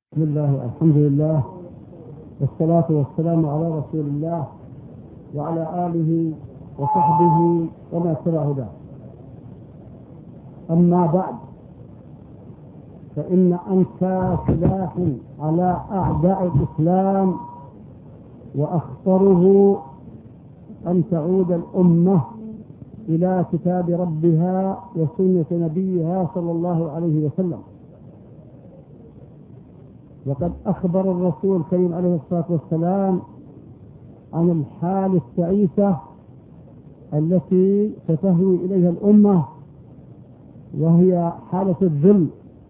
بسم الله والحمد لله والصلاة والسلام على رسول الله وعلى آله وصحبه وما تبع هداه. أما بعد، فإن أنكى سلاح على أعداء الإسلام وأخطره أن تعود الأمة إلى كتاب ربها وسنة نبيها صلى الله عليه وسلم. وقد أخبر الرسول الكريم عليه الصلاة والسلام عن الحال التعيسة التي ستهوي إليها الأمة، وهي حالة الذل.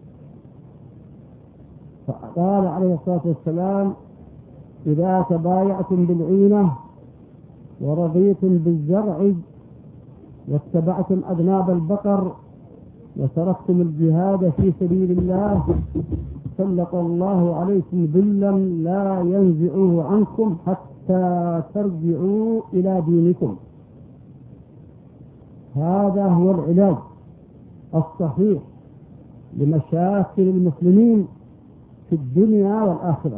فقال عليه الصلاة والسلام: إذا تبايعتم بالعينة ورضيتم بالزرع واتبعتم أذناب البقر وتركتم الجهاد في سبيل الله سلط الله عليكم ذلا لا ينزعوه عنكم حتى ترجعوا إلى دينكم. هذا هو العلاج الصحيح لمشاكل المسلمين في الدنيا والآخرة.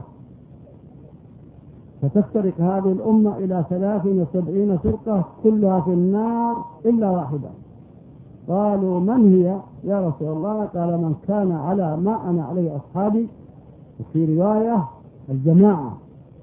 فتفترق هذه الأمة إلى 73 فرقة كلها في النار إلا واحدة. قالوا: من هي يا رسول الله؟ قال: من كان على ما أنا عليه أصحابي، وفي رواية الجماعة.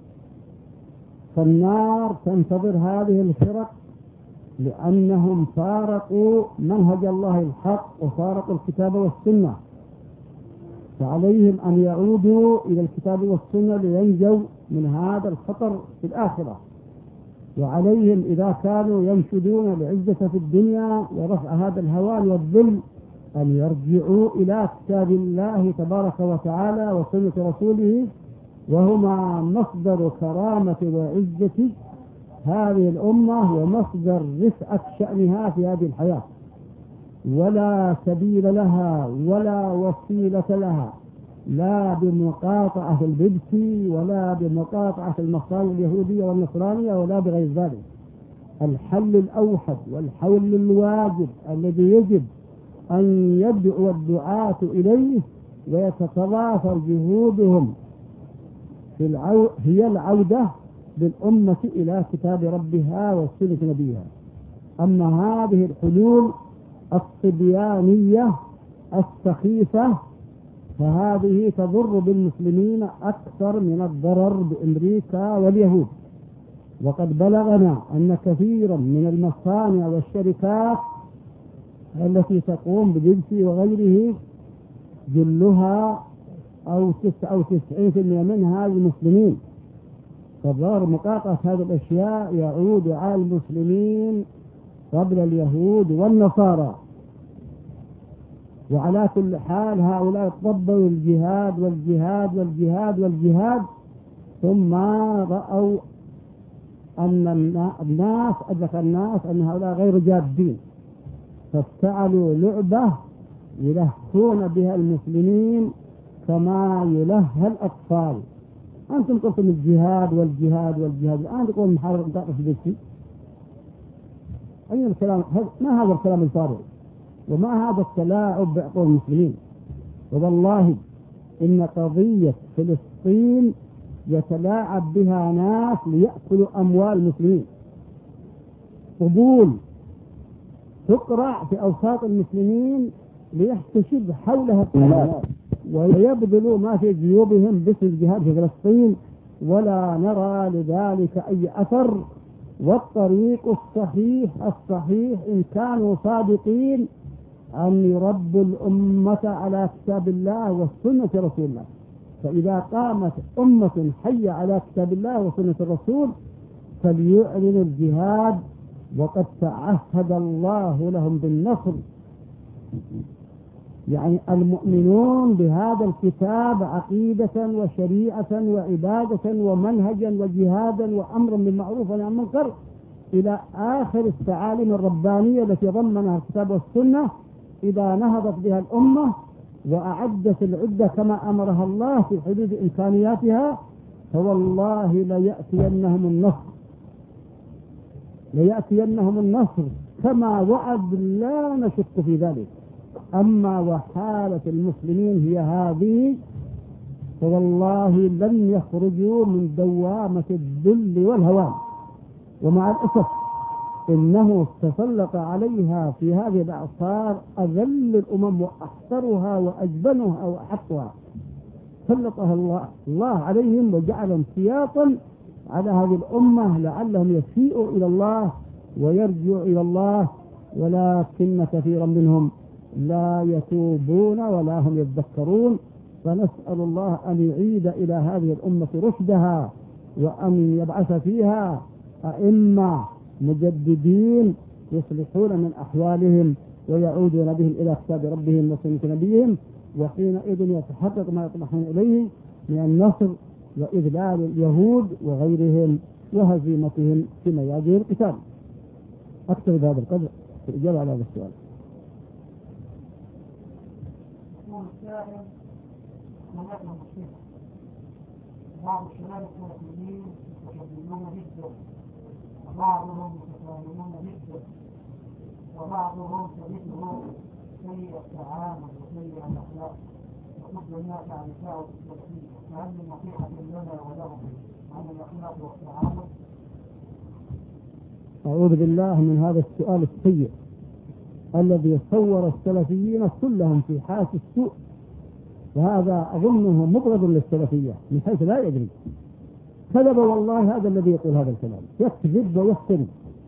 فالنار تنتظر هذه الفرق لأنهم فارقوا منهج الله الحق وفارقوا الكتاب والسنة، فعليهم أن يعودوا إلى الكتاب والسنة لينجوا من هذا الخطر في الآخرة. وعليهم إذا كانوا ينشدون العزة في الدنيا ورفع هذا الهوان والذل أن يرجعوا إلى كتاب الله تبارك وتعالى وسنة رسوله، وهما مصدر كرامة وعزة هذه الأمة ومصدر رفعة شأنها في هذه الحياة. ولا سبيل لها ولا وسيلة لها، لا بمقاطعة البدس ولا بمقاطعة المصالح اليهودية والنصرانية ولا بغير ذلك. الحل الأوحد والحل الواجب الذي يجب أن يدعو الدعاة إليه ويتتضافر جهودهم هي العودة بالأمة إلى كتاب ربها وسنة نبيها. أما هذه الحلول الصبيانية السخيفة فهذه تضر بالمسلمين أكثر من الضرر بأمريكا واليهود. وقد بلغنا أن كثيرا من المصانع والشركات التي تقوم بلبس وغيره جلها أو 99% منها المسلمين. فضرر مقاطعة هذه الأشياء يعود على المسلمين قبل اليهود والنصارى. وعلى كل حال هؤلاء طبوا الجهاد والجهاد والجهاد والجهاد، ثم رأوا أن الناس أدرك الناس أن هؤلاء غير جادين، فافتعلوا لعبة يلهون بها المسلمين كما يلهى الأطفال. أنتم قلتم الجهاد والجهاد والجهاد، الآن تقول محاربة داخل البيت. أي الكلام؟ ما هذا الكلام الفارغ؟ وما هذا التلاعب بعقول المسلمين؟ والله إن قضية فلسطين يتلاعب بها ناس ليأكلوا أموال المسلمين. قبول تقرع في أوساط المسلمين ليحتشد حولها الناس ويبذلوا ما في جيوبهم باسم الجهاد في فلسطين، ولا نرى لذلك أي أثر. والطريق الصحيح إن كانوا صادقين أن يربوا الأمة على كتاب الله وسنة رسول الله. فإذا قامت أمة حية على كتاب الله وسنة الرسول فليعلنوا الجهاد، وقد تعهد الله لهم بالنصر. يعني المؤمنون بهذا الكتاب عقيدة وشريعة وعبادة ومنهجا وجهادا وأمرا بالمعروف والنهي عن المنكر إلى آخر التعاليم الربانية التي ضمنها الكتاب والسنة، إذا نهضت بها الأمة وأعدت العدة كما أمرها الله في حدود إمكانياتها، فوالله ليأتينهم النصر كما وعد، لا نشك في ذلك. أما وحالة المسلمين هي هذه، فوالله لن يخرجوا من دوامة الذل والهوان. ومع الأسف إنه تسلط عليها في هذه الأعصار أذل الأمم وأحقرها وأجبنها وأحقها، سلطها الله عليهم وجعلهم سياطا على هذه الأمة لعلهم يسيئوا إلى الله ويرجعوا إلى الله، ولكن كثيرا منهم لا يتوبون ولا هم يتذكرون. فنسأل الله أن يعيد إلى هذه الأمة رشدها، وأن يبعث فيها أئمة مجددين يصلحون من أحوالهم ويعودون بهم إلى كتاب ربهم وسنة نبيهم، وحينئذ يتحقق ما يطمحون إليه من النصر وإذلال اليهود وغيرهم وهزيمتهم في ميادين القتال. أكثر بهذا القدر في الإجابة على هذا السؤال. بعض الشباب السلفيين متشددون جدا، وبعضهم متفاهمون جدا، وبعضهم تجده سيء التعامل وسيء الاخلاق، وكل الناس عن دعوة السلفية. فهل من نصيحة لنا ولهم عن الاخلاق والتعامل؟ أعوذ بالله من هذا السؤال السيء الذي صور السلفيين كلهم في حالة السوء، وهذا أظنه مبغض للسلفية من حيث لا يدري. كذب والله هذا الذي يقول هذا الكلام، يكذب ويفتري.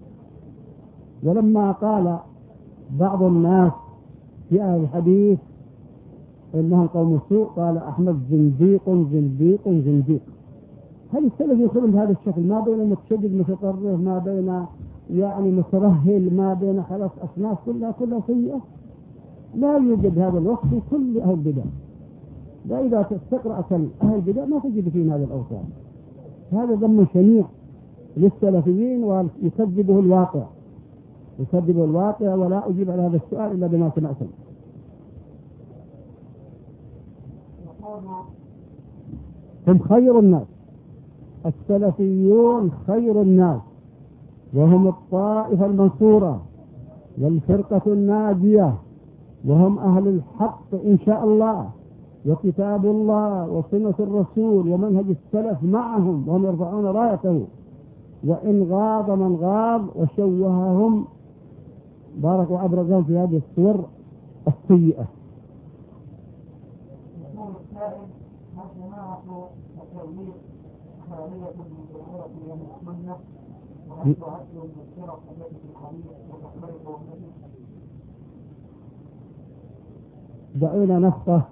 ولما قال بعض الناس في أهل الحديث إنهم قوم سوء، قال أحمد زنديق زنديق زنديق. هل السلف يدخلون بهذا الشكل؟ ما بين متشدد متطرف، ما بين يعني مترهل، ما بين خلاص أصناف كلها سيئة. لا يوجد هذا الوصف في كل أهل البدع. لا، إذا تستقرأ أهل البدع ما تجد فيهم هذا الأوصاف. هذا ذم شنيع للسلفيين ويكذبه الواقع، يكذبه الواقع. ولا أجيب على هذا السؤال إلا بما سمعتم. هم خير الناس، السلفيون خير الناس، وهم الطائفة المنصورة والفرقة الناجية، وهم أهل الحق إن شاء الله، وكتاب الله وسنة الرسول ومنهج السلف معهم، وهم يرفعون رايته. وإن غاض من غاض وشوههم بارك وأبرزهم في هذه الصور السيئة. دعونا نفقه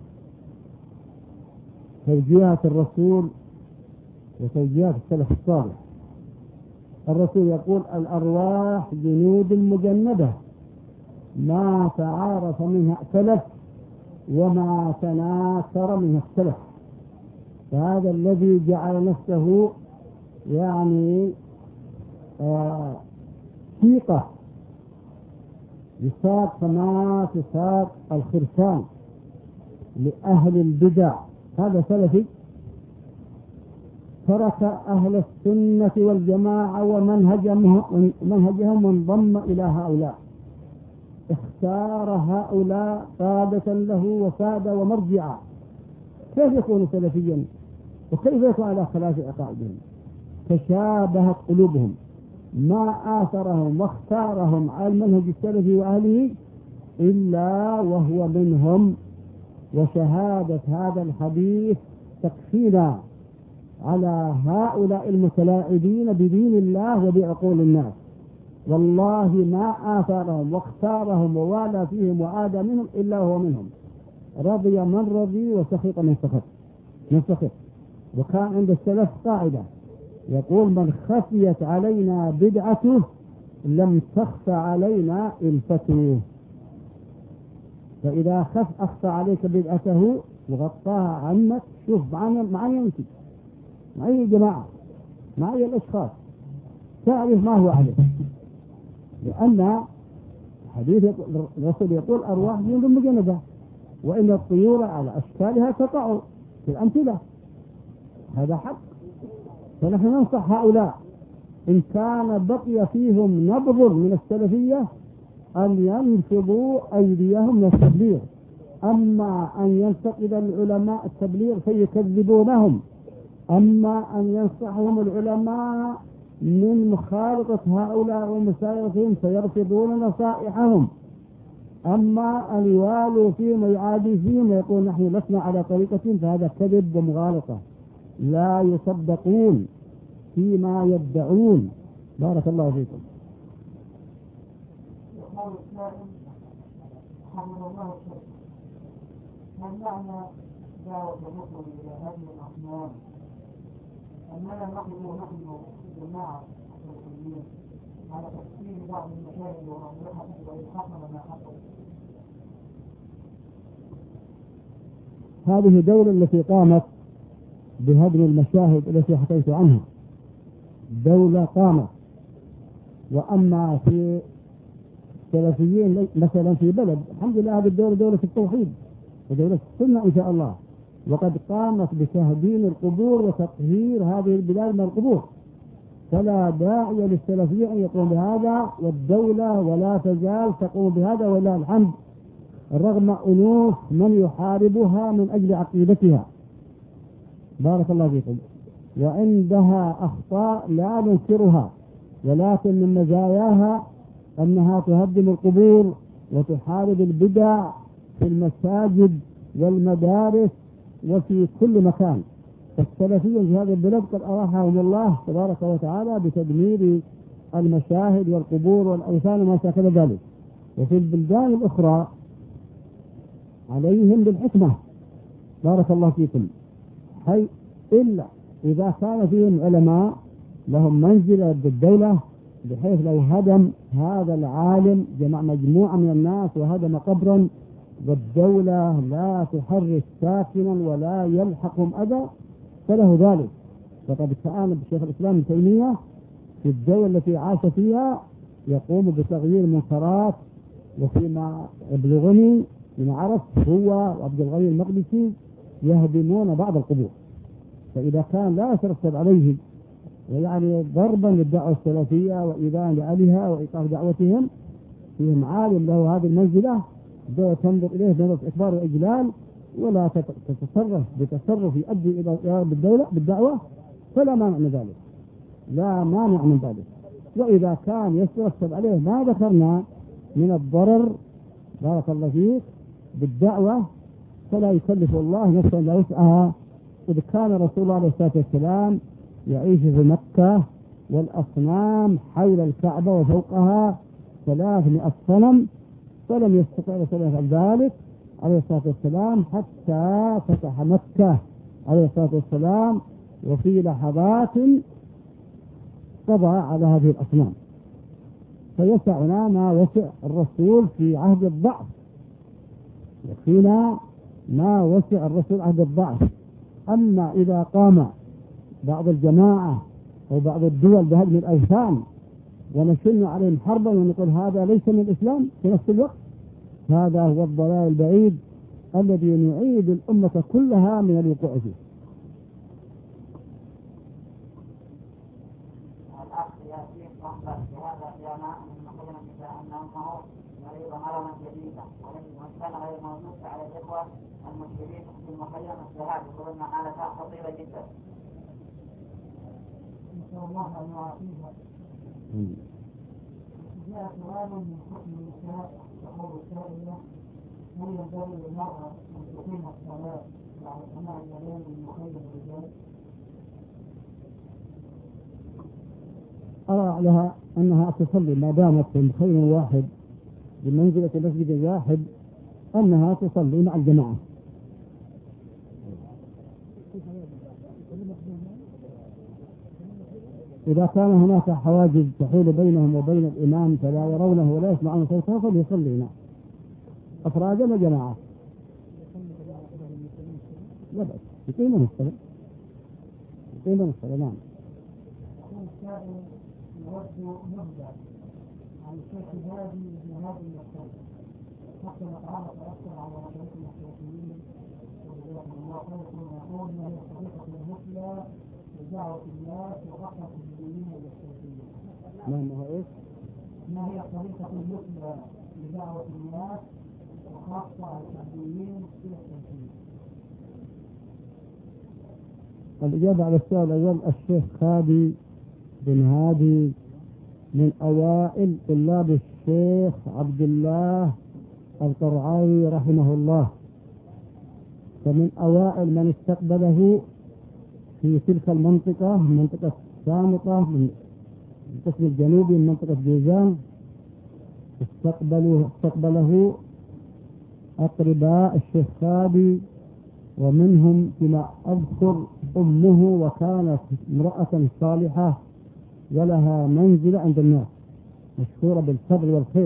توجيهات الرسول وتوجيهات السلف الصالح. الرسول يقول: الأرواح جنود مجندة، ما تعارف منها ائتلف وما تناكر منها اختلف. فهذا الذي جعل نفسه يعني ثقة يساق كما تساق الخرسان لأهل البدع، هذا سلفي. ترك أهل السنة والجماعة ومنهجهم وانضم إلى هؤلاء، اختار هؤلاء قادة له وسادة ومرجعا. كيف يكون سلفيا وكيف يكون على خلاف عقائدهم؟ تشابهت قلوبهم، ما آثرهم واختارهم على المنهج السلفي وأهله إلا وهو منهم. وشهادة هذا الحديث تكفينا على هؤلاء المتلاعبين بدين الله وبعقول الناس. والله ما آثرهم واختارهم ووالى فيهم وعاد منهم إلا هو منهم. رضي من رضي وسخط من سخط. وكان عند السلف قاعدة يقول: من خفيت علينا بدعته لم تخف علينا الفته. فإذا أخفى عليك بدعته وغطاها عنك، شوف معي أنت، معي جماعة، معي الأشخاص، تعرف ما هو عليه. لأن حديث الرسول يقول: أرواح جنود مجندة، وإن الطيور على أشكالها تقع في الأمثلة. هذا حق. فنحن ننصح هؤلاء إن كان بقي فيهم نبض من السلفية أن ينفضوا أيديهم من التبليغ، أما أن ينتقد العلماء التبليغ فيكذبونهم، أما أن ينصحهم العلماء من مخالطة هؤلاء ومسايرتهم فيرفضون نصائحهم، أما أن يوالوا فيهم ويعادي فيهم ويقول نحن لسنا على طريقة، فهذا كذب ومغالطة، لا يصدقون فيما يدعون. بارك الله فيكم. يقول السائل حفظ الله الشيخ، ما معنى دعوة الرسل إلى هذه الأصنام؟ أننا نحن جماعة المسلمين على تفسير بعض المشاهد وأضرحة وإلحاقنا ما حصل. هذه الدولة التي قامت بهدم المشاهد التي حكيت عنها دولة قامت. وأما في السلفيين مثلا في بلد، الحمد لله هذه الدولة دولة التوحيد ودولة السنة إن شاء الله، وقد قامت بتهديم القبور وتطهير هذه البلاد من القبور، فلا داعي للسلفية أن يقوم بهذا، والدولة ولا تزال تقوم بهذا ولله الحمد، رغم أنوف من يحاربها من أجل عقيدتها. بارك الله فيكم. وعندها أخطاء لا ننكرها، ولكن من مزاياها أنها تهدم القبور وتحارب البدع في المساجد والمدارس وفي كل مكان. فالسلفيين في هذه البلاد قد أراحهم الله تبارك وتعالى بتدمير المشاهد والقبور والأوثان وما شاكل ذلك. وفي البلدان الأخرى عليهم بالحكمة. بارك الله فيكم. إلا إذا كان فيهم علماء لهم منزلة بالدولة، بحيث لو هدم هذا العالم جمع مجموعة من الناس وهدم قبرا والدولة لا تحرك ساكنا ولا يلحقهم أذى فله ذلك. فقد كان الشيخ الإسلام ابن تيمية في الدولة التي عاش فيها يقوم بتغيير المنكرات، وفيما يبلغني من عرف هو وعبد الغني المقدسي يهدمون بعض القبور. فإذا كان لا يترتب عليه ويعني ضربا للدعوة السلفية وإيذاء لأهلها وإيقاف دعوتهم، فيهم عالم له هذه المنزلة دعوة تنظر إليه بنظرة إكبار وإجلال، ولا تتصرف بتصرف يؤدي إلى بالدعوة، فلا مانع من ذلك، لا مانع من ذلك. وإذا كان يترتب عليه ما ذكرنا من الضرر بارك الله فيك بالدعوة، فلا يكلف الله نفسا لا وسعها. إذ كان رسول الله عليه الصلاة والسلام يعيش في مكة والأصنام حول الكعبة وفوقها 300 صنم، فلم يستطع رسول الله ذلك عليه الصلاة والسلام حتى فتح مكة عليه الصلاة والسلام، وفي لحظات قضى على هذه الأصنام. فيسعنا ما وسع الرسول في عهد الضعف، يكفينا ما وسع الرسول عهد الضعف. أما إذا قام بعض الجماعة أو بعض الدول بهدم الأوثان ونشن عليهم حربا ونقول هذا ليس من الإسلام في نفس الوقت، هذا هو الضلال البعيد الذي نعيد الأمة كلها من الوقوع فيه. الأخ ياسين صحبة بهذا الجامع من مقدمة أنه مريض مرضا جديدا، وإن كان غير موجود على الإخوة المسلمين في المخيم الذهاب يقولون حالة خطيرة جدا. نسأل الله أن يعافيها. جاء سؤال من حكم النساء تقول السائلة: هل ينبغي للمرأة أن تقيم الصلاة بعد سماع الأذان من مخيم الرجال؟ أرى لها أنها تصلي ما دامت في مخيم واحد بمنزلة مسجد واحد، أنها تصلي مع الجماعة. إذا كان هناك حواجز تحول بينهم وبين الإمام فلا يرونه ولا يسمعون صوته فليصلينا أفرادا وجماعة، لا بأس يقيمون الصلاة، يقيمون الصلاة. نعم. يود نبذة عن الشيخ هادي بن هادي المكتوب حتى نتعرف أكثر على مشايخ المشايخين وجزاكم الله خيرا. يقول: ما هي الطريقة المثلى لدعوة الناس وغفلة المسلمين والمشايخين؟ ما هو إيش؟ ما هي الطريقة المثلى لدعوة الناس خاصة على الشعبيين في التنفيذ. الإجابة على السؤال الأول: الشيخ خالد بن هادي من أوائل طلاب الشيخ عبد الله القرعاوي رحمه الله، فمن أوائل من استقبله في تلك المنطقة، منطقة سامطة من القسم الجنوبي من منطقة جيزان. استقبله أقرباء الشيخ خالد، ومنهم فيما أذكر أمه، وكانت امرأة صالحة ولها منزلة عند الناس مشهورة بالفضل والخير.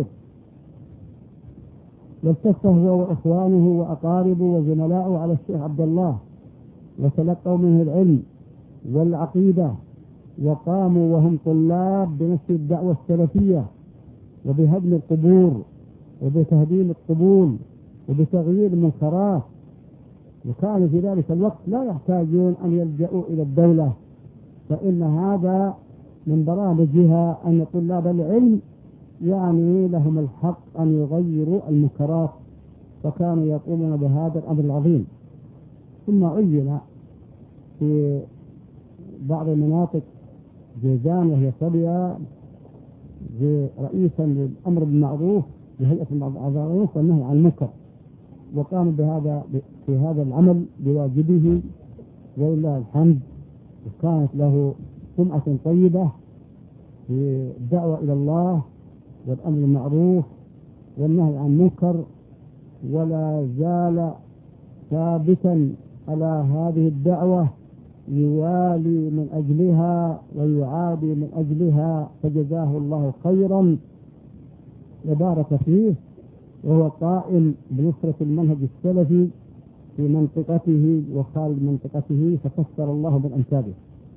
والتف هو وإخوانه وأقاربه وزملاؤه على الشيخ عبد الله، وتلقوا منه العلم والعقيدة، وقاموا وهم طلاب بنشر الدعوة السلفية وبهدم القبور وبتهديم القبور وبتغيير المنكرات. وكانوا في ذلك الوقت لا يحتاجون أن يلجأوا إلى الدولة، فإن هذا من برامجها أن طلاب العلم يعني لهم الحق أن يغيروا المنكرات، فكانوا يقومون بهذا الأمر العظيم. ثم عين في بعض المناطق جيزان وهي صبية رئيسا للأمر بالمعروف بهيئة المعروف والنهي عن المنكر، وقام في هذا العمل بواجبه ولله الحمد. وكانت له سمعة طيبة في الدعوة إلى الله والأمر بالمعروف والنهي عن المنكر، ولا زال ثابتا على هذه الدعوة، يوالي من أجلها ويعادي من أجلها، فجزاه الله خيرا وبارك فيه، وهو قائم بنصرة المنهج السلفي في منطقته وخارج منطقته، فكثر الله من أمثاله.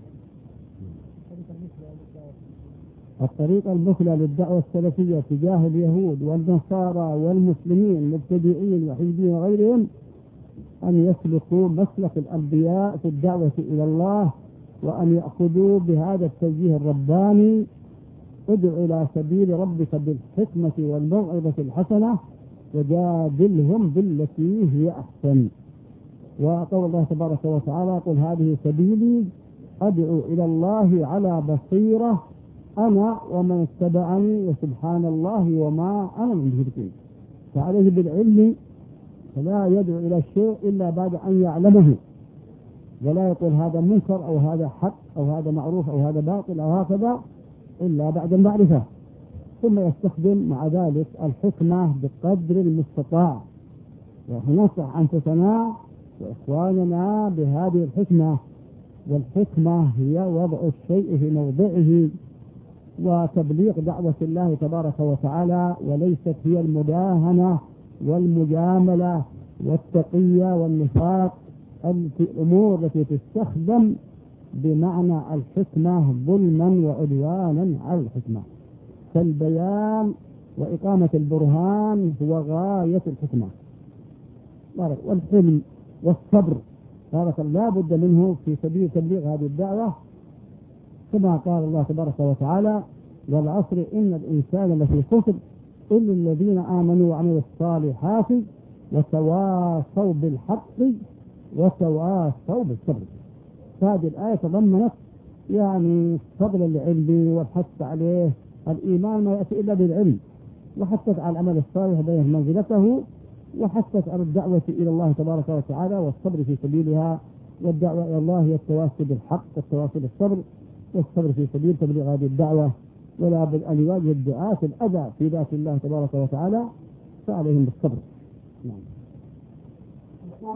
الطريقة المثلى للدعوة السلفية تجاه اليهود والنصارى والمسلمين المبتدئين وحزبين وغيرهم أن يسلكوا مسلك الأنبياء في الدعوة إلى الله، وأن يأخذوا بهذا التوجيه الرباني: ادع إلى سبيل ربك بالحكمة والموعظة الحسنة وجادلهم بالتي هي أحسن. وقول الله تبارك وتعالى: قل هذه سبيلي أدعو إلى الله على بصيرة أنا ومن اتبعني وسبحان الله وما أنا من المشركين. فعليه بالعلم، فلا يدعو إلى الشيء إلا بعد أن يعلمه، ولا يقول هذا منكر أو هذا حق أو هذا معروف أو هذا باطل أو هكذا إلا بعد المعرفة. ثم يستخدم مع ذلك الحكمة بقدر المستطاع، وننصح أنفسنا وإخواننا بهذه الحكمة. والحكمة هي وضع الشيء في موضعه وتبليغ دعوة الله تبارك وتعالى، وليست هي المداهنة والمجاملة والتقية والنفاق، الأمور التي تستخدم بمعنى الحكمة ظلما وعدوانا على الحكمة، فالبيان وإقامة البرهان هو غاية الحكمة. والحلم والصبر هذا لا بد منه في سبيل تبليغ هذه الدعوة، كما قال الله تبارك وتعالى: والعصر إن الإنسان لفي خسر إلا الذين آمنوا وعملوا الصالحات وتواصوا بالحق وتواصوا بالصبر. هذه الآية تضمنت يعني فضل العلم والحث عليه. الإيمان ما يأتي إلا بالعلم، وحثت على العمل الصالح بين منزلته، وحثت على الدعوة إلى الله تبارك وتعالى والصبر في سبيلها. والدعوة إلى الله هي التواصي بالحق والتواصي بالصبر، والصبر في سبيل تبليغ هذه الدعوة. ولا بد أن يواجه الدعاة الأذى في ذات الله تبارك وتعالى، فعليهم بالصبر. نعم. يقول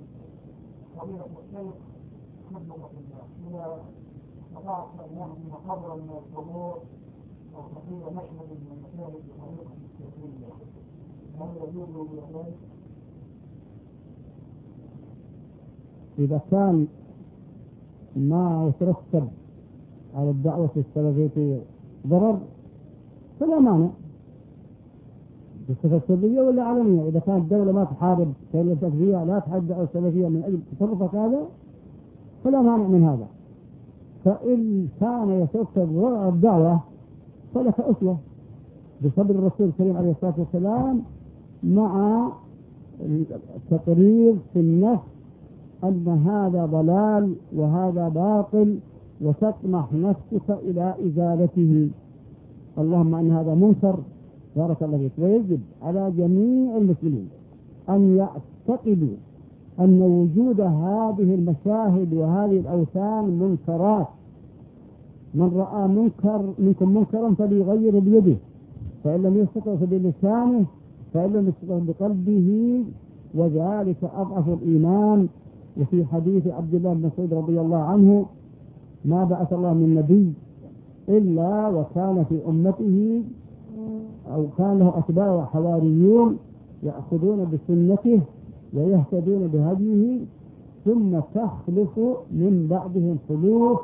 فضيلة الشيخ خدمة الله إذا استطعت أن يهدم قبرا من القبور وتقيل مشهد من المشاهد بطريقة السياسية، هل يجوز ذلك؟ إذا كان ما يترتب على الدعوة السلفية ضرر فلا مانع، بصفة سلبية ولا علنية. إذا كانت الدولة ما تحارب كلمة السلفية، لا تحارب الدعوة السلفية من أجل تصرفك هذا، فلا مانع من هذا. فإن كان يترتب ضرر الدعوة فلك أسوة بصبر الرسول الكريم عليه الصلاة والسلام مع التقرير في النفس أن هذا ضلال وهذا باطل، وتطمح نفسك إلى إزالته. اللهم أن هذا منكر بارك الله فيك. ويجب على جميع المسلمين أن يعتقدوا أن وجود هذه المشاهد وهذه الأوثان منكرات. من رأى منكم منكرا فليغير بيده، فإن لم يستطع بلسانه، فإن لم يستطع بقلبه، وذلك أضعف الإيمان. وفي حديث عبد الله بن مسعود رضي الله عنه: ما بعث الله من نبي إلا وكان في أمته أو كان له أتباع وحواريون يأخذون بسنته ويهتدون بهديه، ثم تخلف من بعدهم خلوف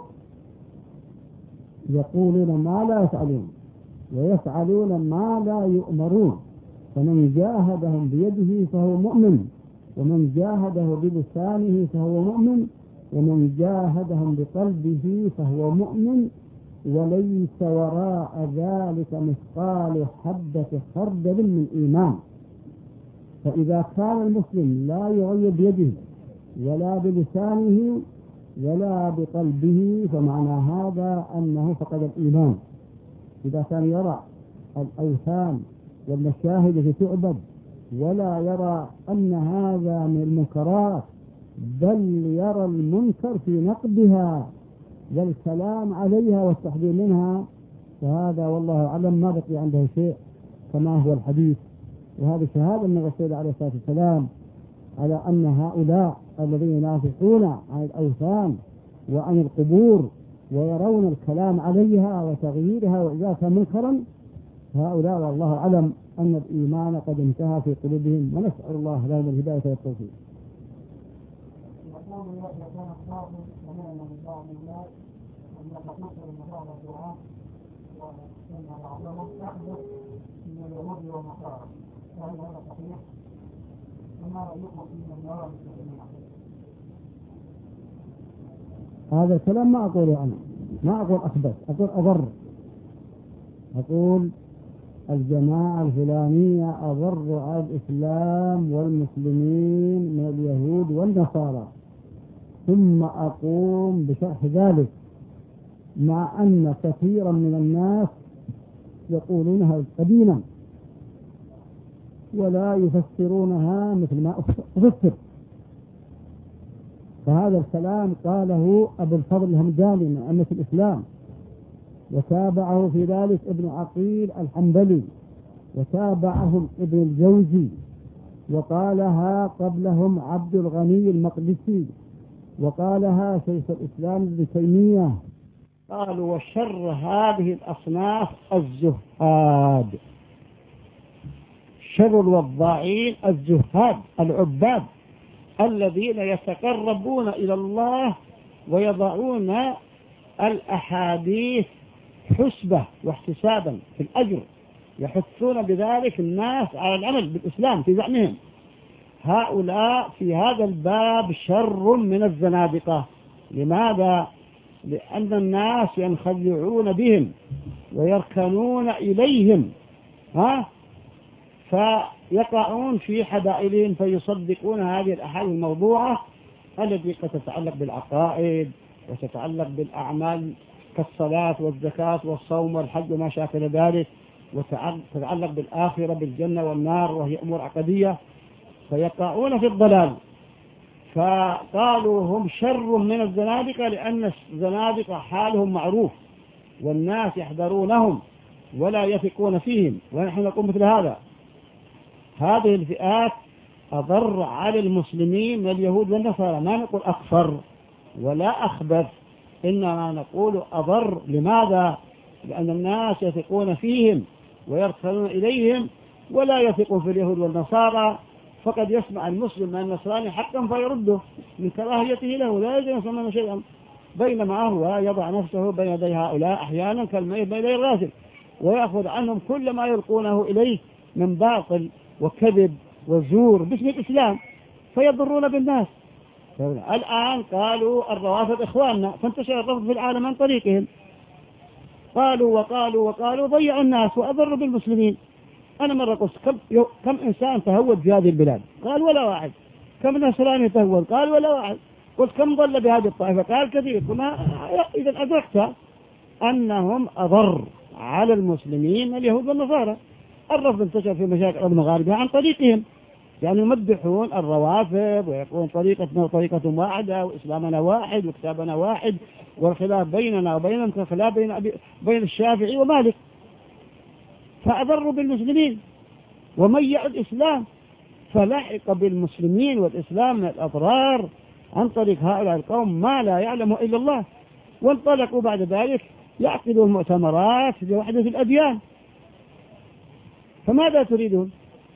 يقولون ما لا يفعلون ويفعلون ما لا يؤمرون، فمن جاهدهم بيده فهو مؤمن، ومن جاهده بلسانه فهو مؤمن، ومن جاهدهم بقلبه فهو مؤمن، وليس وراء ذلك مثقال حبة خردل من إيمان. فإذا كان المسلم لا يغير بيده ولا بلسانه ولا بقلبه، فمعنى هذا أنه فقد الإيمان. إذا كان يرى الأوثان والمشاهد التي تعبد ولا يرى أن هذا من المنكرات، بل يرى المنكر في نقدها والكلام عليها والتحذير منها، فهذا والله أعلم ما بقي عنده شيء كما هو الحديث. وهذه شهادة من الرسول عليه الصلاة والسلام على أن هؤلاء الذين ينافقون عن الأوثان وعن القبور ويرون الكلام عليها وتغييرها وإزالتها منكرا، هؤلاء والله أعلم أن الإيمان قد انتهى في قلوبهم، ونسأل الله لهم الهداية والتوفيق. يقول يحيى كان الصادق سمعنا من بعض الناس أن يتكسر المسائل القرآن، وأن بعضهم يحدث من اليهود والنصارى، فهل هذا صحيح؟ وما رأيكم في النار الجميع؟ هذا الكلام ما أقوله أنا، ما أقول أخبث، أقول أضر. أقول الجماعة الفلانية أضر على الإسلام والمسلمين من اليهود والنصارى، ثم أقوم بشرح ذلك، مع أن كثيرا من الناس يقولونها قديما ولا يفسرونها مثل ما أفسر. فهذا الكلام قاله أبو الفضل الهمداني من أئمة الإسلام، وتابعه في ذلك ابن عقيل الحنبلي، وتابعهم ابن الجوزي، وقالها قبلهم عبد الغني المقدسي، وقالها شيخ الإسلام ابن تيمية. قالوا: وشر هذه الأصناف الزهاد، شر الوضاعين الزهاد العباد الذين يتقربون إلى الله ويضعون الأحاديث حسبة واحتسابا في الأجر، يحثون بذلك الناس على العمل بالإسلام في زعمهم. هؤلاء في هذا الباب شر من الزنادقة. لماذا؟ لأن الناس ينخدعون بهم ويركنون إليهم، فيقعون في حبائلهم فيصدقون هذه الأحاديث الموضوعة التي قد تتعلق بالعقائد وتتعلق بالأعمال كالصلاة والزكاة والصوم والحج وما شاكل ذلك، وتتعلق بالآخرة بالجنة والنار، وهي أمور عقدية، فيقعون في الضلال. فقالوا هم شر من الزنادقة، لأن الزنادقة حالهم معروف والناس يحذرونهم ولا يثقون فيهم، ونحن نقول مثل هذا. هذه الفئات أضر على المسلمين من اليهود والنصارى، ما نقول أكفر ولا أخبث، إنما نقول أضر. لماذا؟ لأن الناس يثقون فيهم ويرسلون إليهم ولا يثقون في اليهود والنصارى، فقد يسمع المسلم من النصراني حقا فيرده من كراهيته له، لا يجب أن يسمعنا شيئا، بينما هو يضع نفسه بين يدي هؤلاء أحيانا كالميت بين يدي الراسل، ويأخذ عنهم كل ما يلقونه إليه من باطل وكذب وزور باسم الإسلام، فيضرون بالناس. الآن قالوا الروافض إخواننا، فانتشر الرفض في العالم عن طريقهم، قالوا وقالوا وقالوا، ضيعوا الناس وأضروا بالمسلمين. أنا مرة قلت كم إنسان تهود في هذه البلاد؟ قال ولا واحد. كم نصراني تهود؟ قال ولا واحد. قلت كم ضل بهذه الطائفة؟ قال كثير. إذا أدركت أنهم أضر على المسلمين اليهود والنصارى. الرفض انتشر في مشاكل المغاربة عن طريقهم، يعني يمدحون الروافض ويقولون طريقتنا وطريقتهم واحدة وإسلامنا واحد وكتابنا واحد والخلاف بيننا وبينهم كخلاف بين الشافعي ومالك، فأضروا بالمسلمين وميعوا الإسلام، فلحق بالمسلمين والإسلام من الأضرار عن طريق هؤلاء القوم ما لا يعلمه إلا الله. وانطلقوا بعد ذلك يعقدوا المؤتمرات لوحدة الأديان. فماذا تريدون؟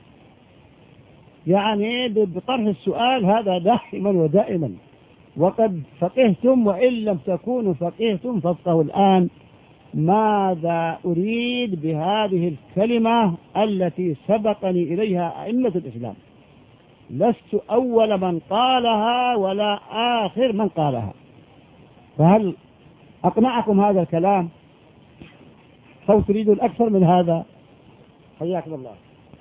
يعني بطرح السؤال هذا دائما ودائما، وقد فقهتم وإن لم تكونوا فقهتم فافقهوا الآن. ماذا أريد بهذه الكلمة التي سبقني إليها أئمة الإسلام؟ لست أول من قالها ولا آخر من قالها. فهل أقنعكم هذا الكلام أو تريدون أكثر من هذا؟ حياكم الله.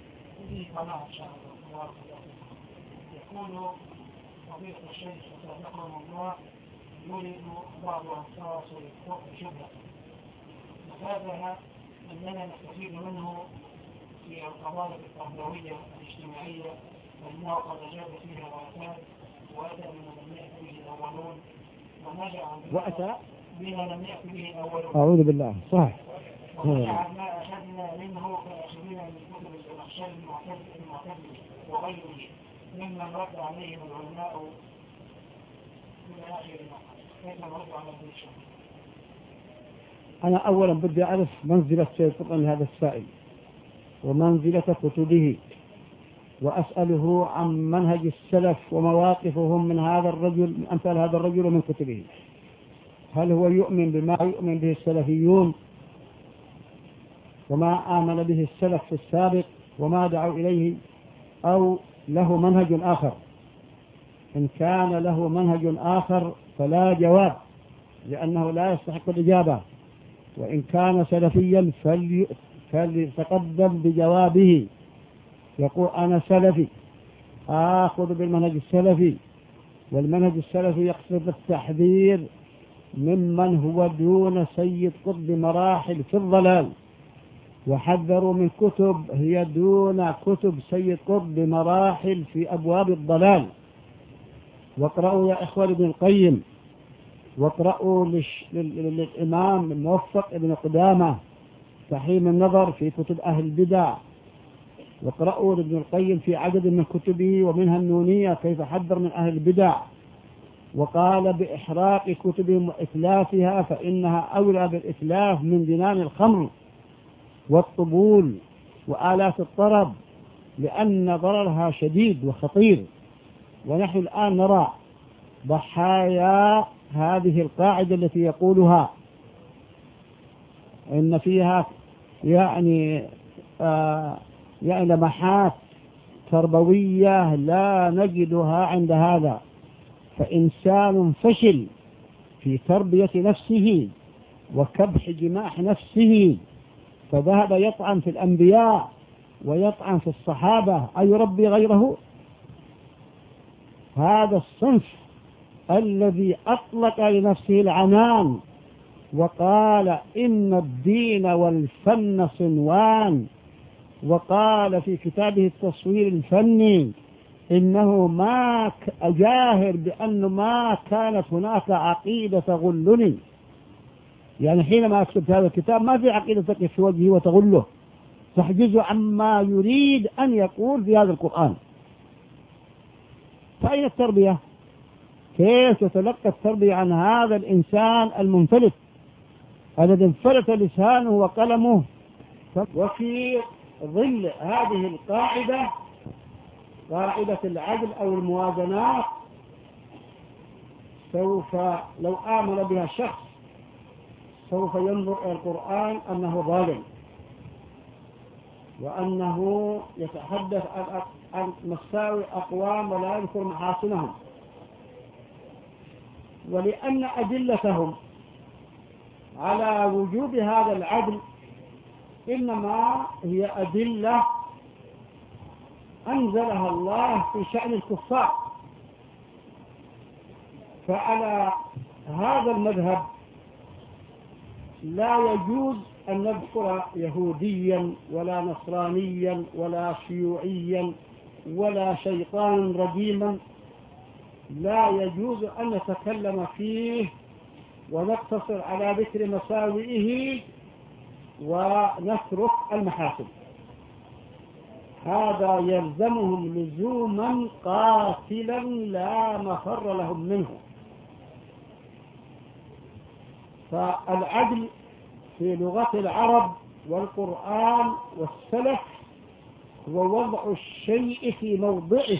يقول فضيلة الشيخ رحمه الله يريد بعض أنصار الكفر شبهة مفادها أننا نستفيد منه في القضايا التربوية الاجتماعية فإنه قد أجاب فيها وأتى وأتى بما لم يأت به الأولون وأتى بما لم يأت به الأولون. أعوذ بالله. صح. ونجعل ما أخذنا منه كأخذنا من كتب الزمخشري المعتزلي وغيره ممن رد عليهم العلماء إلى آخر كيف نرد على ذلك؟ أنا أولا بدي أعرف منزلة سيد قطب هذا السائل ومنزلة كتبه، وأسأله عن منهج السلف ومواقفهم من هذا الرجل، من أمثال هذا الرجل ومن كتبه. هل هو يؤمن بما يؤمن به السلفيون وما آمن به السلف في السابق وما دعوا إليه، أو له منهج آخر؟ إن كان له منهج آخر فلا جواب، لأنه لا يستحق الإجابة. وإن كان سلفيا فليتقدم بجوابه، يقول أنا سلفي آخذ بالمنهج السلفي، والمنهج السلفي يقصد التحذير ممن هو دون سيد قطب مراحل في الضلال، وحذروا من كتب هي دون كتب سيد قطب مراحل في أبواب الضلال. واقرأوا يا إخوان ابن القيم، واقرأوا للإمام الموفق ابن قدامة تحريم النظر في كتب أهل البدع، واقرأوا لابن القيم في عدد من كتبه ومنها النونية كيف حذر من أهل البدع، وقال بإحراق كتبهم وإتلافها فإنها أولى بالإتلاف من دنان الخمر والطبول وآلات الطرب، لأن ضررها شديد وخطير. ونحن الآن نرى ضحايا هذه القاعدة التي يقولها إن فيها يعني لمحات تربوية لا نجدها عند هذا. فإنسان فشل في تربية نفسه وكبح جماح نفسه فذهب يطعن في الأنبياء ويطعن في الصحابة أيربي غيره؟ هذا الصنف الذي أطلق لنفسه العنان وقال إن الدين والفن صنوان، وقال في كتابه التصوير الفني إنه ما أجاهر بأنه ما كانت هناك عقيدة تغلني. يعني حينما أكتب هذا الكتاب ما في عقيدة تقف في وجهه وتغله، تحجز عما يريد أن يقول في هذا القرآن. فأين التربية؟ كيف تتلقى التربية عن هذا الإنسان المنفلت الذي انفلت لسانه وقلمه؟ وفي ظل هذه القاعدة، قاعدة العدل أو الموازنات، سوف لو آمن بها شخص سوف ينظر إلى القرآن أنه ظالم، وأنه يتحدث عن مساوي أقوام ولا يذكر محاسنهم، ولأن أدلتهم على وجوب هذا العدل إنما هي أدلة أنزلها الله في شأن الكفار. فعلى هذا المذهب لا يجوز أن نذكر يهوديا ولا نصرانيا ولا شيوعيا ولا شيطانا رجيما، لا يجوز أن نتكلم فيه ونقتصر على ذكر مساوئه ونترك المحاسن. هذا يلزمهم لزوما قاتلا لا مفر لهم منه. فالعدل في لغة العرب والقرآن والسلف هو وضع الشيء في موضعه،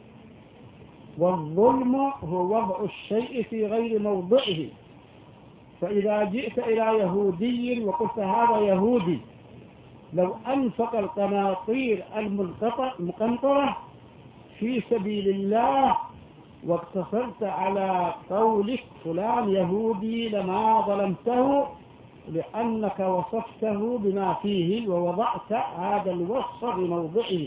والظلم هو وضع الشيء في غير موضعه. فإذا جئت إلى يهودي وقلت هذا يهودي لو أنفق القناطير المقنطرة في سبيل الله واقتصرت على قولك فلان يهودي لما ظلمته، لأنك وصفته بما فيه ووضعت هذا الوصف بموضعه.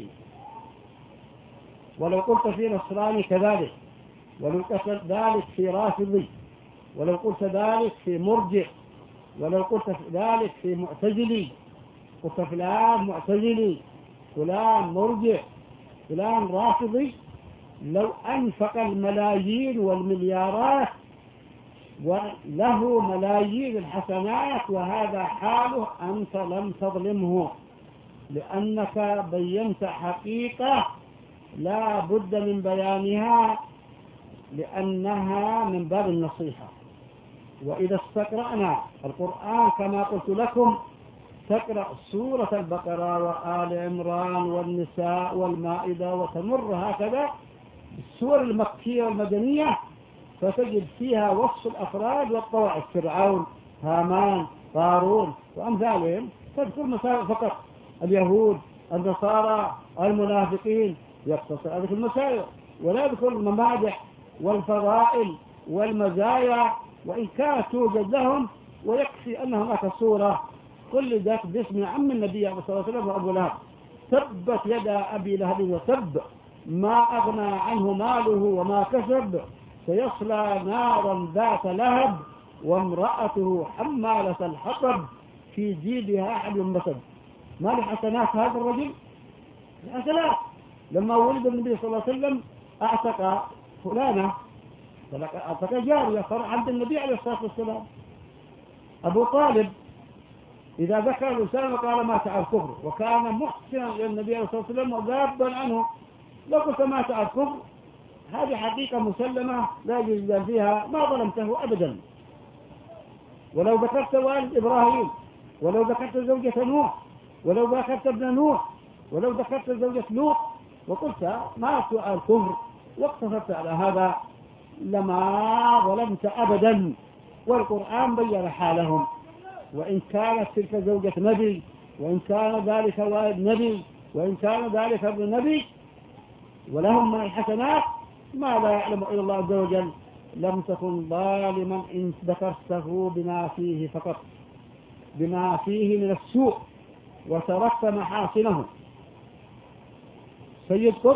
ولو قلت في نصراني كذلك، ولو قلت ذلك في رافضي، ولو قلت ذلك في مرجع، ولو قلت ذلك في معتزلي، قلت فلان معتزلي، فلان مرجع، فلان رافضي، لو أنفق الملايين والمليارات وله ملايين الحسنات وهذا حاله، أنت لم تظلمه، لأنك بينت حقيقة لا بد من بيانها لأنها من باب النصيحة. وإذا استقرأنا القرآن كما قلت لكم تقرأ سورة البقرة وآل عمران والنساء والمائدة وتمر هكذا السور المكية والمدنية، فتجد فيها وصف الأفراد والطوائف، فرعون، هامان، قارون وأمثالهم، تذكر مسائل فقط، اليهود، النصارى، المنافقين، يقتصر هذه المسائل ولا يذكر الممادح والفضائل والمزايا، وإن كانت توجد لهم، ويكفي أن هناك صورة كل ذات باسم عم النبي صلى الله عليه وسلم وأبو لهب، تبت يدا أبي لهب وتب، ما أغنى عنه ماله وما كسب، سيصلى نارا ذات لهب وامرأته حمالة الحطب في جيدها حبل مسد. ما لحسنات هذا الرجل؟ الحسنات لما ولد النبي صلى الله عليه وسلم اعتق فلانة، اعتق جارية فرع عند النبي عليه الصلاة والسلام. أبو طالب إذا ذكر الإنسان قال مات على الكفر، وكان محسنا إلى النبي عليه الصلاة والسلام وذابا عنه، لو قلت مات على الكفر هذه حقيقة مسلمة لا يجوز فيها، ما ظلمته أبدا. ولو ذكرت والد إبراهيم، ولو ذكرت زوجة نوح، ولو ذكرت ابن نوح، ولو ذكرت زوجة لوط وقلت ماتوا على الكفر واقتصرت على هذا لما ظلمت أبدا. والقرآن بين حالهم، وإن كانت تلك زوجة نبي، وإن كان ذلك والد نبي، وإن كان ذلك ابن نبي، ولهم من الحسنات ما لا يعلم إلا الله عز وجل، لم تكن ظالما إن ذكرته بما فيه فقط، بما فيه من السوء وتركت محاسنه. سيد قطب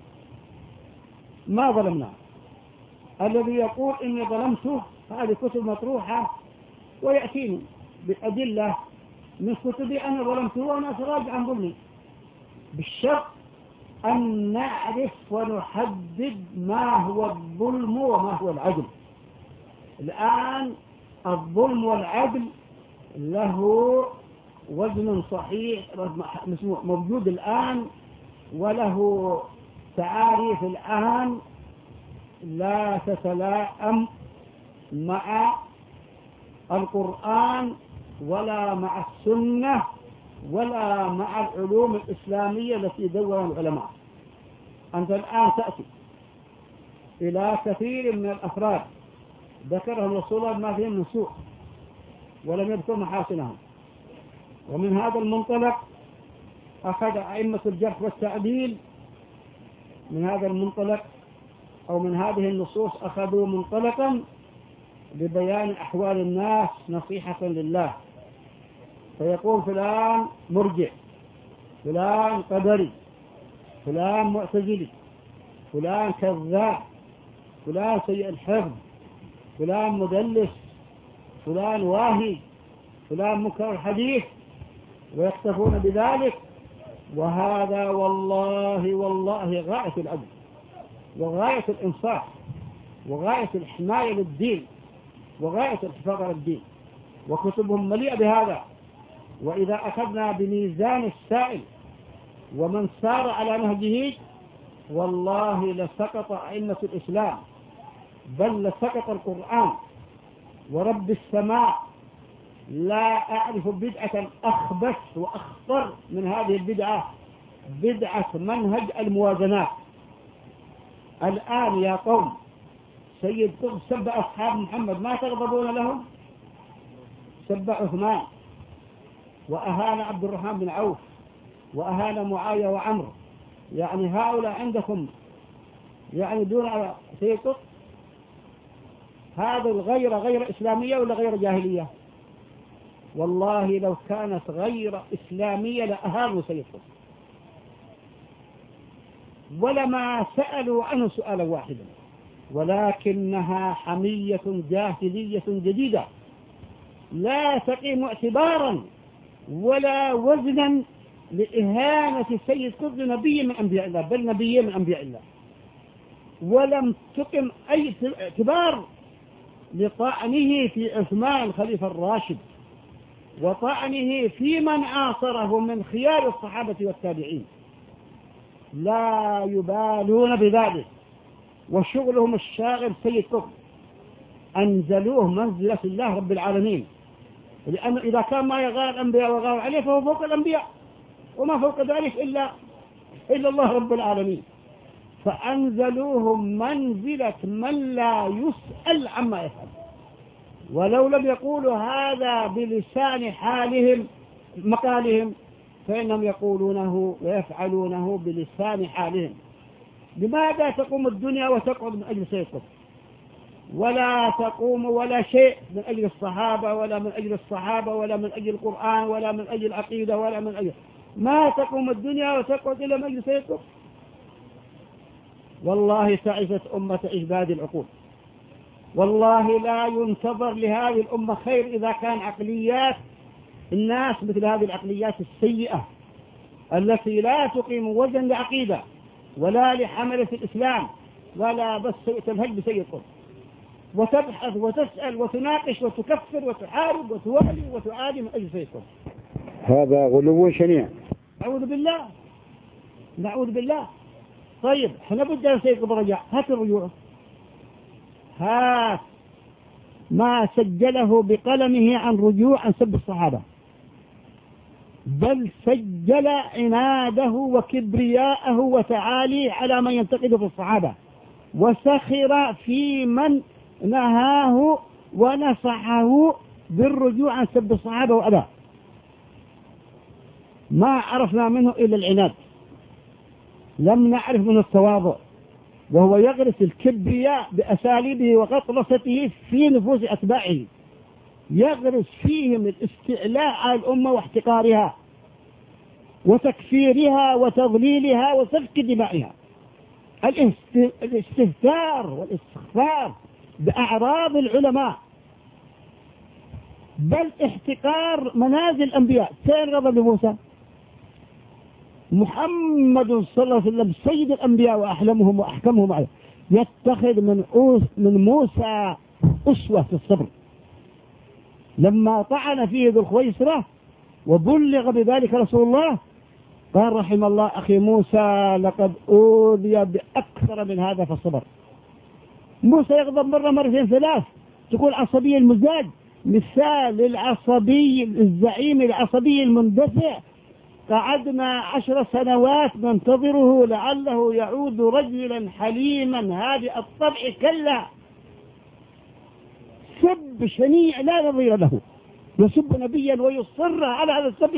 ما ظلمنا، الذي يقول إني ظلمته هذه كتب مطروحة ويأتيني بالأدلة من كتبي أنا ظلمته وأنا أتراجع عن ظلمي، بالشرط أن نعرف ونحدد ما هو الظلم وما هو العدل. الآن الظلم والعدل له وزن صحيح موجود الآن، وله تعاريف الآن لا تتلائم مع القرآن ولا مع السنة ولا مع العلوم الإسلامية التي دونها العلماء. أنت الآن تأتي إلى كثير من الأفراد ذكرهم رسول الله ما فيهم من سوء ولم يذكر محاسنهم، ومن هذا المنطلق أخذ أئمة الجرح والتعديل من هذا المنطلق أو من هذه النصوص أخذوا منطلقا لبيان أحوال الناس نصيحة لله. فيقول فلان مرجع، فلان قدري، فلان معتزلي، فلان كذاب، فلان سيء الحفظ، فلان مدلس، فلان واهي، فلان منكر الحديث، ويكتفون بذلك. وهذا والله غاية العدل وغاية الإنصاف وغاية الحماية للدين وغاية الحفاظ على الدين، وكتبهم مليئة بهذا. وإذا أخذنا بميزان السائل ومن سار على نهجه والله لسقط أئمة الإسلام، بل لسقط القرآن ورب السماء. لا أعرف بدعة أخبث وأخطر من هذه البدعة، بدعة منهج الموازنات. الآن يا قوم سيد قطب سب أصحاب محمد، ما تغضبون لهم؟ سب عثمان وأهان عبد الرحمن بن عوف وأهان معاوية وعمر، يعني هؤلاء عندكم يعني دون سيد قطب؟ هذا الغيرة غير إسلامية ولا غير جاهلية؟ والله لو كانت غير إسلامية لأهانوا سيد قطب ولما سألوا عنه سؤالا واحدا، ولكنها حمية جاهلية جديدة لا تقيم اعتبارا ولا وزنا لإهانة سيد قطب نبي من أنبياء الله، بل نبي من أنبياء الله، ولم تقم أي اعتبار لطعنه في عثمان خليفة الراشد وطعنه في من عاصره من خيار الصحابة والتابعين. لا يبالون بذلك، وشغلهم الشاغل سيد قطب أنزلوه منزلة الله رب العالمين، لأن إذا كان ما يغار الأنبياء وغاروا عليه فهو فوق الأنبياء، وما فوق ذلك إلا الله رب العالمين. فأنزلوهم منزلة من لا يسأل عما يفعل، ولو لم يقولوا هذا بلسان حالهم مقالهم فإنهم يقولونه ويفعلونه بلسان حالهم. لماذا تقوم الدنيا وتقعد من أجل سيد قطب؟ ولا تقوم ولا شيء من أجل الصحابة ولا من أجل الصحابة ولا من أجل القرآن ولا من أجل العقيدة ولا من أجل، ما تقوم الدنيا وتقعد إلا من أجل سيد قطب. والله تعست أمة إجباد العقول، والله لا ينتظر لهذه الأمة خير إذا كان عقليات الناس مثل هذه العقليات السيئة التي لا تقيم وزن لعقيدة ولا لحملة الإسلام ولا بس تنهج بسيد قطب، وتبحث وتسأل وتناقش وتكفر وتحارب وتوالي وتعادي من أجل سيد قطب. هذا غلو شنيع. نعوذ بالله نعوذ بالله. طيب احنا بدنا سيد قطب رجع، هات الرجوع، هات ما سجله بقلمه عن رجوع عن سب الصحابة، بل سجل عناده وكبرياءه وتعاليه على من ينتقد في الصحابة، وسخر في من نهاه ونصحه بالرجوع عن سب الصحابة وأباه. ما عرفنا منه إلا العناد، لم نعرف منه التواضع، وهو يغرس الكبرياء بأساليبه وغطرسته في نفوس أتباعه، يغرس فيهم الاستعلاء على الأمة واحتقارها وتكفيرها وتضليلها وسفك دمائها، الاستهتار والاستخفاف بأعراض العلماء، بل احتقار منازل الأنبياء. سين غضب موسى؟ محمد صلى الله عليه وسلم سيد الأنبياء وأحلمهم وأحكمهم عليه، يتخذ من موسى أسوة في الصبر. لما طعن فيه ذو الخويصرة وبلغ بذلك رسول الله قال رحم الله أخي موسى لقد أوذي بأكثر من هذا فالصبر. موسى يغضب مرة مرتين ثلاث، تقول عصبي المزاج، مثال العصبي الزعيم العصبي المندفع. قعدنا 10 سنوات ننتظره لعله يعود رجلا حليما هادئ الطبع، كلا، سب شنيع لا نظير له، يسب نبيا ويصر على هذا السب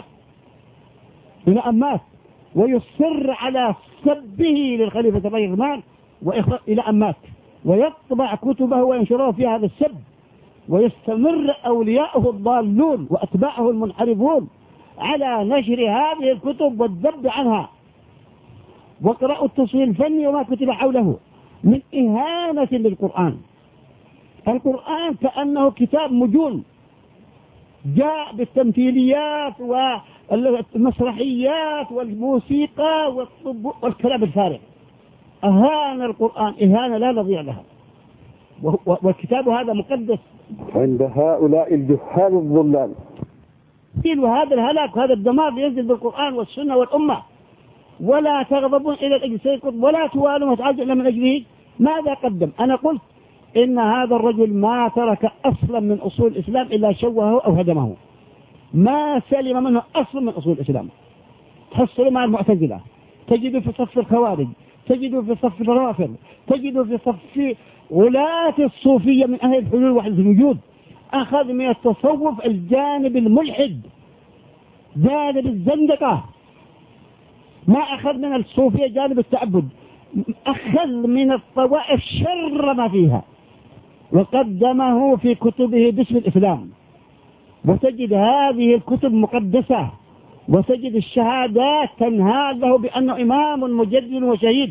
الأمات ويصر على سبه للخليفة الراشد إلى أمات، ويطبع كتبه وينشره في هذا السب ويستمر أولياؤه الضالون وأتباعه المنحرفون على نشر هذه الكتب والذب عنها. واقرأوا التصوير الفني وما كتب حوله من إهانة للقرآن. القرآن كأنه كتاب مجون جاء بالتمثيليات والمسرحيات والموسيقى والكلام الفارغ. أهان القرآن إهانة لا نظير لها، والكتاب هذا مقدس عند هؤلاء الجهال الضلال. وهذا الهلاك وهذا الدمار ينزل بالقرآن والسنة والأمة. ولا تغضبون إلى الأجل سيد قطب ولا توالوا وتعجل من أجله. ماذا قدم؟ أنا قلت إن هذا الرجل ما ترك أصلا من أصول الإسلام إلا شوهه أو هدمه، ما سلم منه أصل من أصول الإسلام. تحصل مع المعتزلة، تجد في صف الخوارج، تجد في صف الروافض، تجد في صف غلاة الصوفية من أهل الحلول وحدة الوجود. أخذ من التصوف الجانب الملحد، جانب الزندقة، ما أخذ من الصوفية جانب التعبد، أخذ من الطوائف شر ما فيها وقدمه في كتبه باسم الإسلام. وتجد هذه الكتب مقدسة، وتجد الشهادات تنهال له بأنه إمام مجدد وشهيد،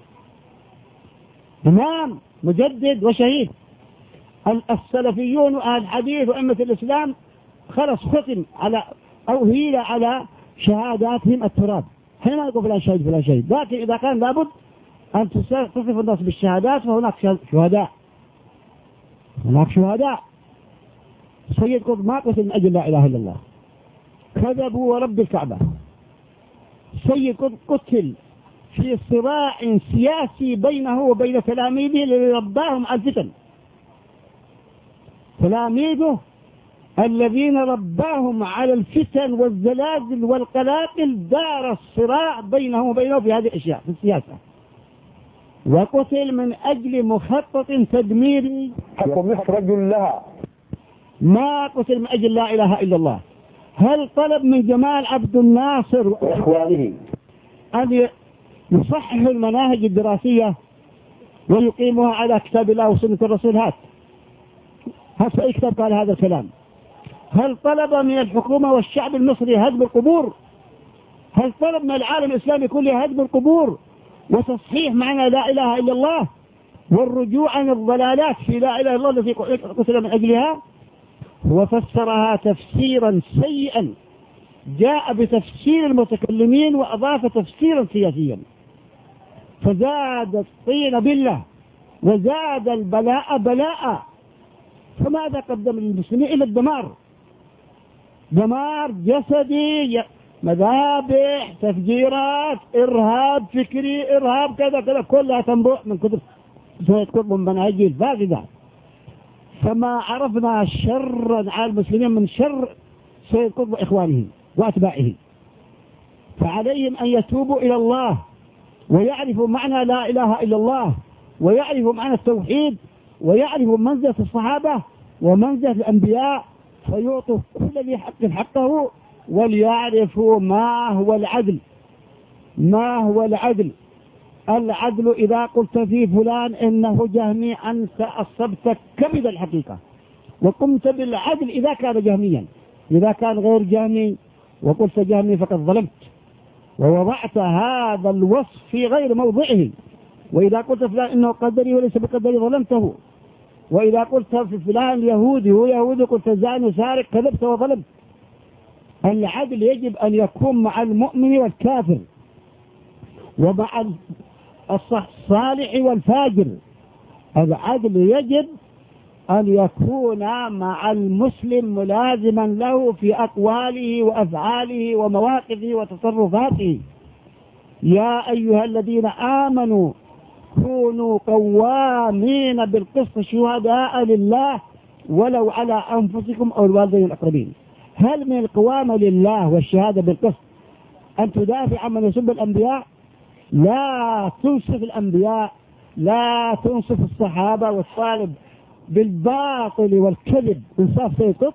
إمام مجدد وشهيد. السلفيون وأهل الحديث وأئمة الإسلام خلص ختم على أو هيل على شهاداتهم التراب. حين نقول فلان شهيد فلان شهيد، لكن إذا كان لابد أن تصف الناس بالشهادات فهناك شهداء، هناك شهداء. سيد قطب ما قتل من أجل لا إله إلا الله، كذبوا ورب الكعبة. سيد قطب قتل في صراع سياسي بينه وبين تلاميذه الذين رباهم على الفتن. تلاميذه الذين رباهم على الفتن والزلازل والقلاقل دار الصراع بينه وبينه في هذه الأشياء في السياسة. وقتل من أجل مخطط تدميري رجل لها، ما قتل من أجل لا إله إلا الله. هل طلب من جمال عبد الناصر وإخوانه أن يصحح المناهج الدراسية ويقيمها على كتاب الله وسنة الرسول؟ هات في أي كتاب قال هذا الكلام؟ هل طلب من الحكومة والشعب المصري هدم القبور؟ هل طلب من العالم الإسلامي كله هدم القبور وتصحيح معنى لا إله إلا الله والرجوع عن الضلالات في لا إله إلا الله التي قتل من أجلها؟ وفسرها تفسيرا سيئا، جاء بتفسير المتكلمين وأضاف تفسيرا سياسيا، فزاد الطين بالله وزاد البلاء بلاء. فماذا قدم للمسلمين إلا الدمار، دمار جسدي، مذابح، تفجيرات، إرهاب فكري، إرهاب كذا كذا، كلها تنبع من كتب سيد قطب من مناهجه الفاسدة. فما عرفنا شرا على المسلمين من شر سيد قطب وإخوانه وأتباعه. فعليهم أن يتوبوا إلى الله ويعرفوا معنى لا إله إلا الله، ويعرفوا معنى التوحيد، ويعرفوا منزلة الصحابة ومنزلة الأنبياء، فيعطوا كل ذي حق حقه، وليعرفوا ما هو العدل. ما هو العدل؟ العدل إذا قلت في فلان إنه جهمي أنت أصبت كبد الحقيقة وقمت بالعدل إذا كان جهميا. إذا كان غير جهمي وقلت جهمي فقد ظلمت ووضعت هذا الوصف في غير موضعه. وإذا قلت فلان إنه قدري وليس بقدري ظلمته. وإذا قلت في فلان يهودي هو يهودي قلت زاني سارق كذبت وظلمت. العدل يجب أن يكون مع المؤمن والكافر ومع الصالح والفاجر. العدل يجب أن يكون مع المسلم ملازما له في أقواله وأفعاله ومواقفه وتصرفاته. يا أيها الذين آمنوا كونوا قوامين بالقسط شهداء لله ولو على أنفسكم أو الوالدين الأقربين. هل من القوامة لله والشهادة بالقسط أن تدافع عن من يسب الأنبياء؟ لا تنصف الأنبياء، لا تنصف الصحابة، والطالب بالباطل والكذب انصاف سيد قطب.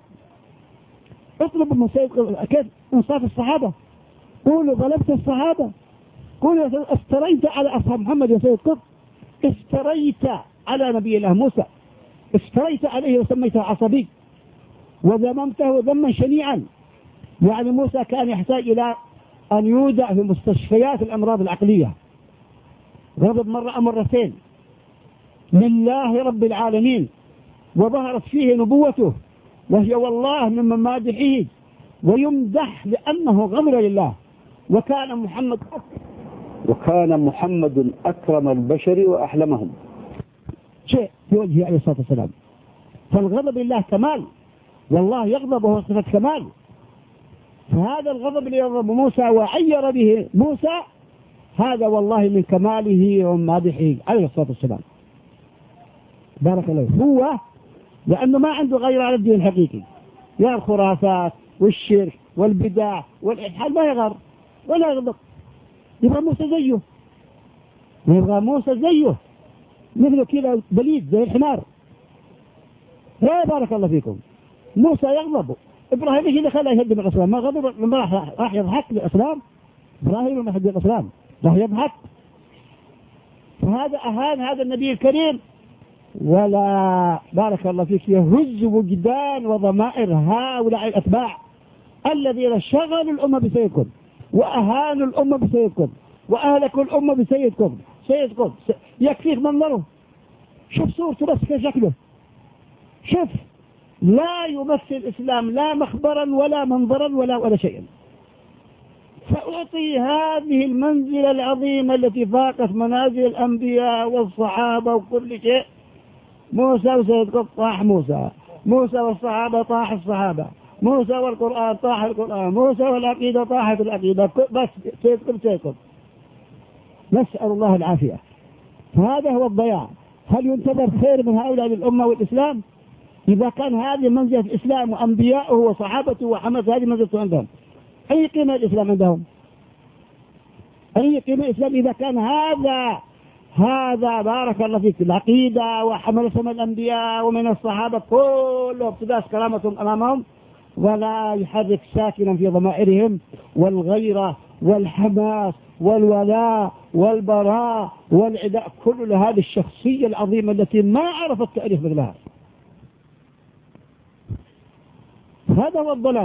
اطلب من سيد قطب أكيد انصاف الصحابة، قولوا ظلمت الصحابة، قولوا افتريت على أصحاب محمد يا سيد قطب، افتريت على نبي الله موسى، افتريت عليه وسميته عصبي وذممته ذما شنيعا. يعني موسى كان يحتاج إلى أن يودع في مستشفيات الأمراض العقلية. غضب مرة أو مرتين لله رب العالمين، وظهرت فيه نبوته، وهي والله من ممادحه ويمدح لأنه غمر لله. وكان محمد أكرم البشر وأحلمهم شيء في وجهه عليه الصلاة والسلام. فالغضب لله كمال، والله يغضب وهو صفة كمال. فهذا الغضب اللي يغضب موسى وعير به موسى هذا والله من كماله ومادحه عليه الصلاة والسلام. بارك الله هو لأنه ما عنده غير على الدين الحقيقي، يا الخرافات والشرك والبدع والإلحاد ما يغر ولا يغضب. يبغى موسى زيه مثله كذا بليد زي الحمار. لا بارك الله فيكم. موسى يغضب، إبراهيم ايش اللي خلاه يهدم الأصنام؟ ما غضب لما راح يضحك للأصنام. إبراهيم لما يهدم الأصنام راح يضحك. فهذا أهان هذا النبي الكريم، ولا بارك الله فيك يهز وجدان وضمائر هؤلاء الأتباع الذين شغلوا الأمة بسيدكم وأهانوا الأمة بسيدكم وأهلكوا الأمة بسيدكم. يكفيك منظره، شوف صورته بس كيف شكله، شوف لا يمثل الإسلام لا مخبرا ولا منظرا ولا شيئا. فأعطي هذه المنزلة العظيمة التي فاقت منازل الأنبياء والصحابة وكل شيء. موسى وسيد طاح موسى والصحابة طاح الصحابة، موسى والقرآن طاح القرآن، موسى والعقيدة طاحت العقيدة، بس سيدكم. نسأل الله العافية. فهذا هو الضياع. هل ينتظر خير من هؤلاء للأمة والإسلام؟ إذا كان هذه منزلة الإسلام وأنبياؤه وصحابته وحمد هذه منزلته عندهم، أي قيمة الإسلام عندهم؟ أي قيمة الإسلام إذا كان هذا بارك الله فيك العقيدة وحمل اسم الأنبياء ومن الصحابة كله ابتداس كرامتهم أمامهم، ولا يحرك ساكنا في ضمائرهم والغيرة والحماس والولاء والبراء والعداء، كل هذه الشخصية العظيمة التي ما عرفت التاريخ مثلها. هذا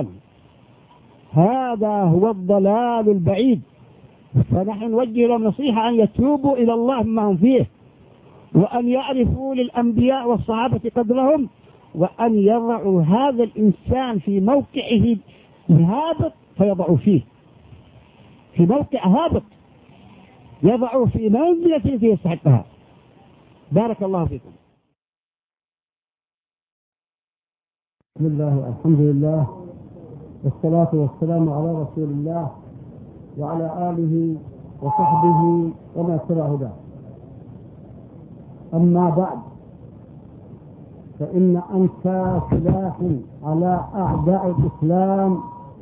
هو الضلال البعيد. فنحن نوجه لهم نصيحة أن يتوبوا إلى الله مما هم فيه، وأن يعرفوا للأنبياء والصحابة قدرهم، وأن يضعوا هذا الإنسان في موقعه الهابط فيضعوا فيه، في موقع هابط يضعوا في منزلة التي يستحقها. بارك الله فيكم. بسم الله الحمد لله والصلاة والسلام على رسول الله وعلى آله وصحبه وما اتبع هداه. أما بعد، فإن أنكى سلاح على أعداء الإسلام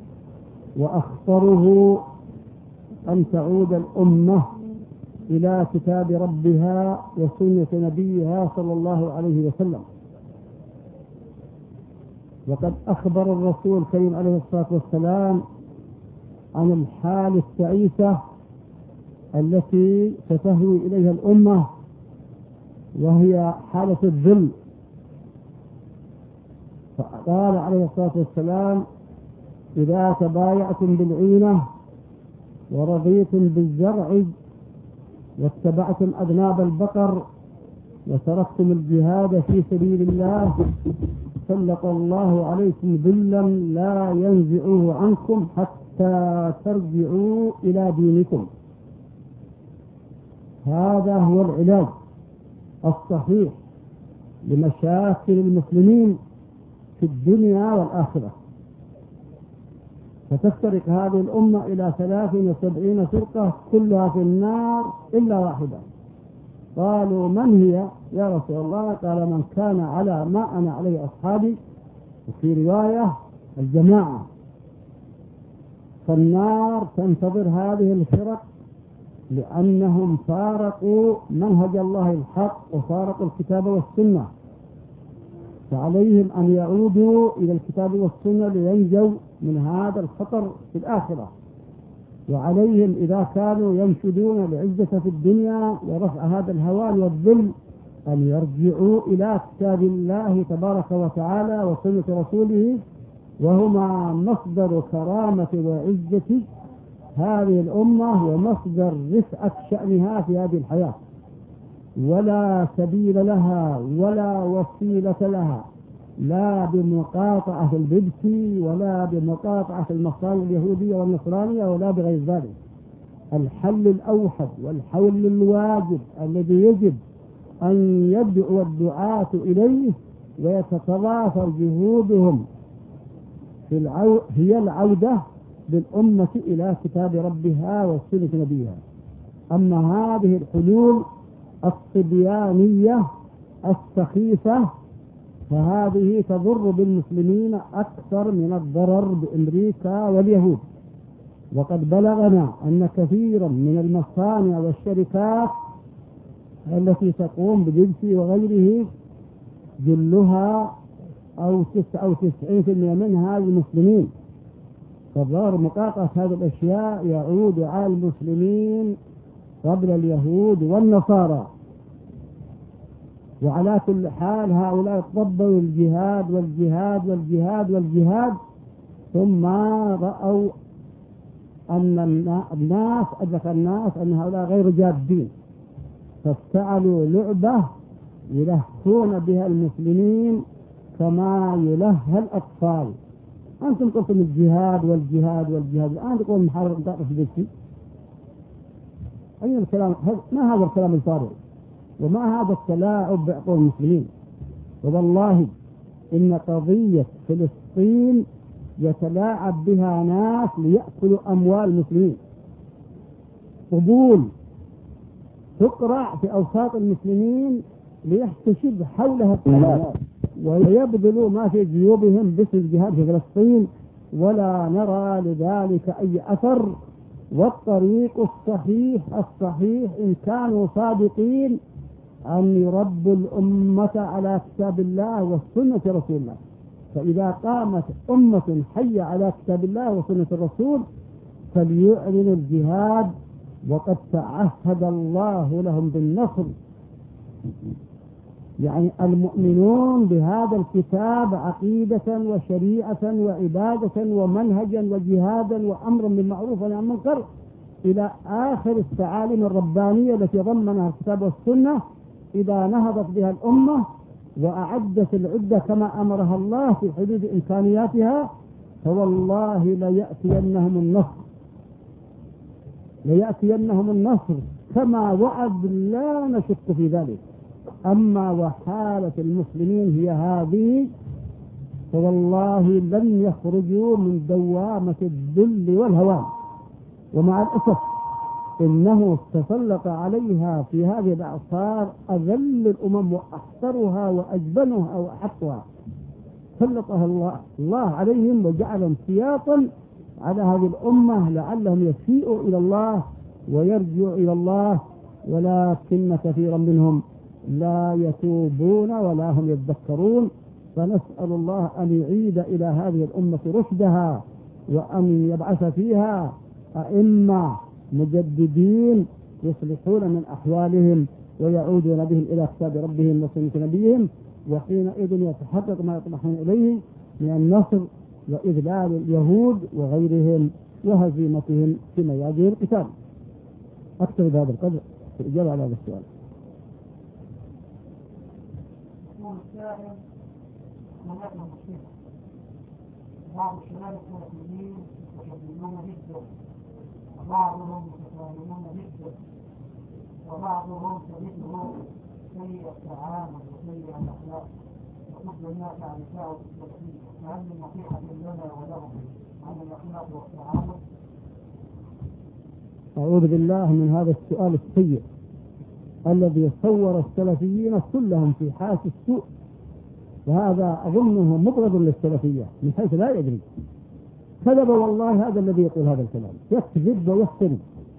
وأخطره أن تعود الأمة إلى كتاب ربها وسنة نبيها صلى الله عليه وسلم. وقد أخبر الرسول الكريم عليه الصلاة والسلام عن الحال التعيسة التي ستهوي إليها الأمة، وهي حالة الذل. فقال عليه الصلاة والسلام: إذا تبايعتم بالعينة ورضيتم بالزرع واتبعتم أذناب البقر وتركتم الجهاد في سبيل الله سلط الله عليكم ذلا لا ينزعوه عنكم حتى ترجعوا إلى دينكم. هذا هو العلاج الصحيح لمشاكل المسلمين في الدنيا والآخرة. فتفترق هذه الأمة إلى 73 فرقة كلها في النار إلا واحدة. قالوا: من هي يا رسول الله؟ قال: من كان على ما أنا عليه أصحابي، وفي رواية الجماعة. فالنار تنتظر هذه الفرق لأنهم فارقوا منهج الله الحق وفارقوا الكتاب والسنة، فعليهم أن يعودوا إلى الكتاب والسنة لينجوا من هذا الخطر في الآخرة. وعليهم إذا كانوا ينشدون العزة في الدنيا ورفع هذا الهوان والذل أن يرجعوا إلى كتاب الله تبارك وتعالى وسنة رسوله، وهما مصدر كرامة وعزة هذه الأمة ومصدر رفعة شأنها في هذه الحياة، ولا سبيل لها ولا وسيلة لها، لا بمقاطعة البدس ولا بمقاطعة المصالح اليهودية والنصرانية ولا بغير ذلك. الحل الأوحد والحل الواجب الذي يجب أن يدعو الدعاة إليه ويتتضافر جهودهم هي العودة بالأمة إلى كتاب ربها وسنة نبيها. أما هذه الحلول الصبيانية السخيفة فهذه تضر بالمسلمين أكثر من الضرر بأمريكا واليهود. وقد بلغنا أن كثيرا من المصانع والشركات التي تقوم بالجنس وغيره جلها أو 99% منها المسلمين، فضرر مقاطعة هذه الأشياء يعود على المسلمين قبل اليهود والنصارى. وعلى كل حال هؤلاء طبقوا الجهاد والجهاد والجهاد والجهاد، ثم رأوا أن الناس أدرك الناس أن هؤلاء غير جادين، فافتعلوا لعبة يلهون بها المسلمين كما يلهى الأطفال. أنتم قلتم الجهاد والجهاد والجهاد، الآن تقول محاربة انتقص بيتي. أين الكلام؟ ما هذا الكلام الفارغ؟ وما هذا التلاعب بعقول المسلمين؟ والله إن قضية فلسطين يتلاعب بها ناس ليأكلوا أموال المسلمين. قبول تقرع في أوساط المسلمين ليحتشد حولها الثلاث ويبذلوا ما في جيوبهم باسم الجهاد في فلسطين، ولا نرى لذلك أي أثر. والطريق الصحيح إن كانوا صادقين أن يربوا الأمة على كتاب الله وسنة رسول الله. فإذا قامت أمة حية على كتاب الله وسنة الرسول فليعلنوا الجهاد، وقد تعهد الله لهم بالنصر. يعني المؤمنون بهذا الكتاب عقيدة وشريعة وعبادة ومنهجا وجهادا وأمرا بالمعروف ونهي عن المنكر إلى آخر التعاليم الربانية التي ضمنها الكتاب والسنة، إذا نهضت بها الأمة وأعدت العدة كما أمرها الله في حدود إمكانياتها، فوالله ليأتينهم النصر كما وعد، لا نشك في ذلك. أما وحالة المسلمين هي هذه، فوالله لن يخرجوا من دوامة الذل والهوان. ومع الأسف إنه تسلط عليها في هذه الأعصار أذل الأمم وأحقرها وأجبنها وأحقها، سلطها الله عليهم وجعلهم سياطا على هذه الأمة لعلهم يسيئوا إلى الله ويرجعوا إلى الله، ولكن كثيرا منهم لا يتوبون ولا هم يتذكرون. فنسأل الله أن يعيد إلى هذه الأمة رشدها، وأن يبعث فيها أئمة مجددين يصلحون من أحوالهم ويعودون بهم إلى كتاب ربهم وسنة نبيهم، وحينئذ يتحقق ما يطمحون إليه من النصر وإذلال اليهود وغيرهم وهزيمتهم في ميادين القتال. أكثر بهذا القدر في الإجابة على هذا السؤال. السائل هناك مشكلة، بعض الشباب السلفيين متشددون جدا، وبعضهم متساهلون جدا، وبعضهم سلفه سيء التعامل وسيء الأخلاق، وكل الناس عن الدعوة السلفية. فهل من نصيحة لنا ولهم عن الأخلاق والتعامل؟ أعوذ بالله من هذا السؤال السيء الذي صور السلفيين كلهم في حالة السوء، وهذا أظنه مبغض للسلفية من حيث لا يدري. كذب والله هذا الذي يقول هذا الكلام، يكذب ويفتري.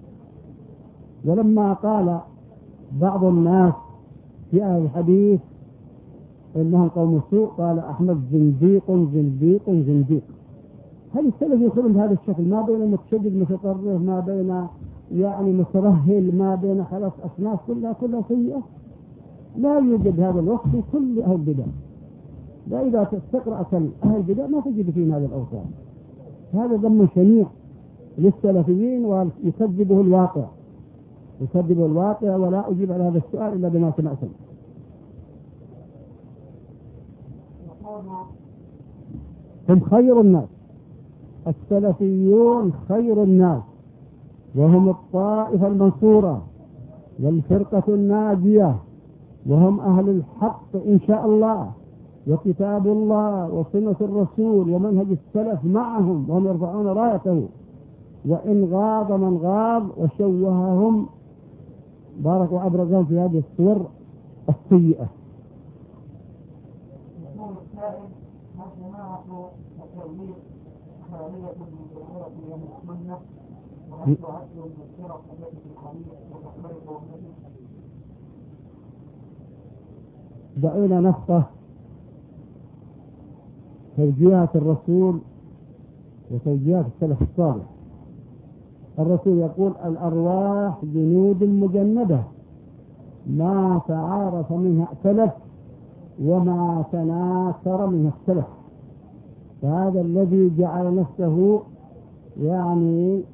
ولما قال بعض الناس في أهل الحديث إنهم قوم سوء، قال أحمد زنديق زنديق زنديق. هل السلف يقولون بهذا الشكل؟ ما بين متشدد متطرف، ما بين يعني مترهل، ما بين خلاص أصناف كلها سيئة. لا يوجد هذا الوصف في كل أهل البدع. لا، إذا تقرأ أهل البدع ما تجد فيهم هذا الأوصاف. هذا ذم شنيع للسلفيين ويكذبه الواقع، يكذبه الواقع. ولا أجيب على هذا السؤال إلا بما سمعتم. هم خير الناس، السلفيون خير الناس، وهم الطائفة المنصورة والفرقة الناجية، وهم أهل الحق إن شاء الله، وكتاب الله وسنة الرسول ومنهج السلف معهم، وهم يرفعون رايته. وإن غاض من غاض وشوههم بارك وأبرزهم في هذه الصور السيئة. دعونا نفقه توجيهات الرسول وتوجيهات السلف الصالح. الرسول يقول: الأرواح جنود مجندة، ما تعارف منها ائتلف وما تناكر منها اختلف. فهذا الذي جعل نفسه يعني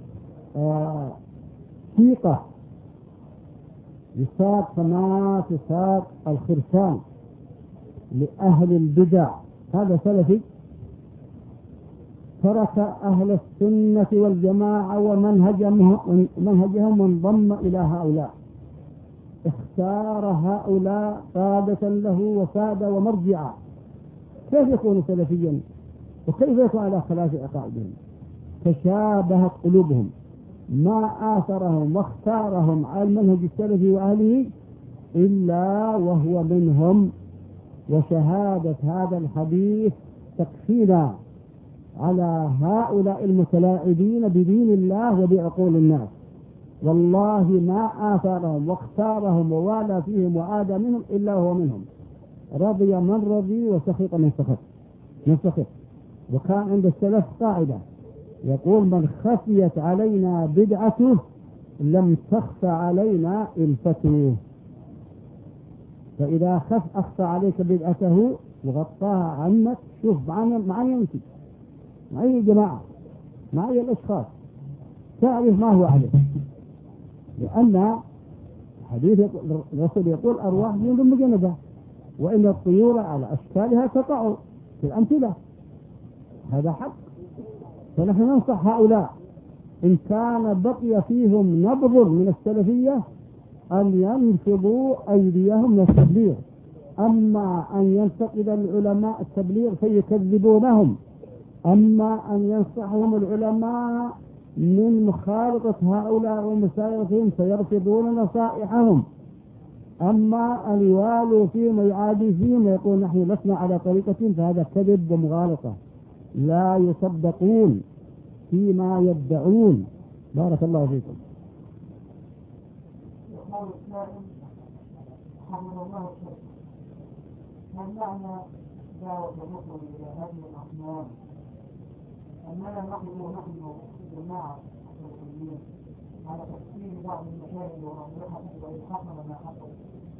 ثقة يساق كما تساق الخرسان لأهل البدع، هذا سلفي. ترك أهل السنة والجماعة ومنهجهم وانضم إلى هؤلاء، اختار هؤلاء قادة له وسادة ومرجعا. كيف يكون سلفيا وكيف يكون على خلاف عقائدهم؟ تشابهت قلوبهم، ما آثرهم واختارهم على المنهج السلفي وأهله إلا وهو منهم. وشهادة هذا الحديث تكفينا على هؤلاء المتلاعبين بدين الله وبعقول الناس. والله ما آثارهم واختارهم ووالى فيهم وعاد منهم إلا هو منهم. رضي من رضي وسخط من سخط. وكان عند السلف قاعدة يقول: من خفيت علينا بدعته لم تخف علينا الفتوه. فإذا أخفى عليك بدعته وغطاها عنك، شوف معي أنت، معي جماعة، معي الأشخاص، تعرف ما هو عليه. لأن حديث الرسول يقول: أرواح جند مجندة، وإن الطيور على أشكالها تقع في الأمثلة. هذا حق. فنحن ننصح هؤلاء إن كان بقي فيهم نبض من السلفية أن ينفضوا أيديهم من التبليغ. أما أن ينتقد العلماء التبليغ فيكذبونهم، أما أن ينصحهم العلماء من مخالطة هؤلاء ومسايرتهم فيرفضون نصائحهم، أما أن يوالوا فيهم ويعادوا فيهم ويقول نحن لسنا على طريقتهم، فهذا كذب ومغالطة، لا يصدقون فيما يدعون. بارك الله فيكم. يقول السائل حفظ الله الشيخ: ما معنى دعوة الرسل إلى هذه الأصنام؟ أننا نحن جماعة المسلمين على تفسير بعض المشاهد ونصيحة وإلحاقنا ما حصل.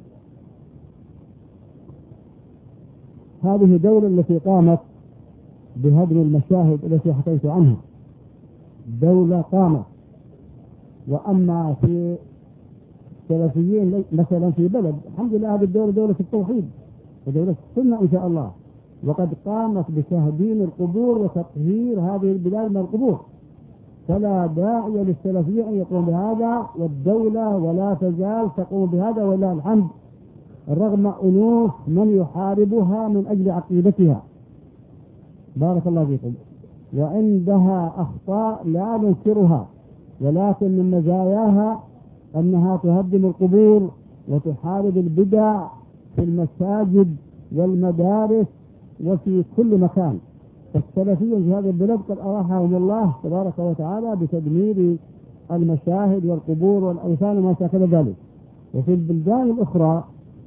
هذه الدولة التي قامت بهدم المشاهد التي حكيت عنها دولة قامت. وأما في السلفيين مثلا في بلد، الحمد لله هذه الدولة دولة التوحيد ودولة السنة إن شاء الله، وقد قامت بتهديم القبور وتطهير هذه البلاد من القبور. فلا داعي للسلفية أن يقوم بهذا، والدولة ولا تزال تقوم بهذا ولله الحمد، رغم أنوف من يحاربها من أجل عقيدتها. بارك الله فيكم. وعندها أخطاء لا ننكرها، ولكن من مزاياها أنها تهدم القبور وتحارب البدع في المساجد والمدارس وفي كل مكان. فالسلفيين في هذا البلد قد أراحهم الله تبارك وتعالى بتدمير المشاهد والقبور والأوثان وما شاكل ذلك. وفي البلدان الأخرى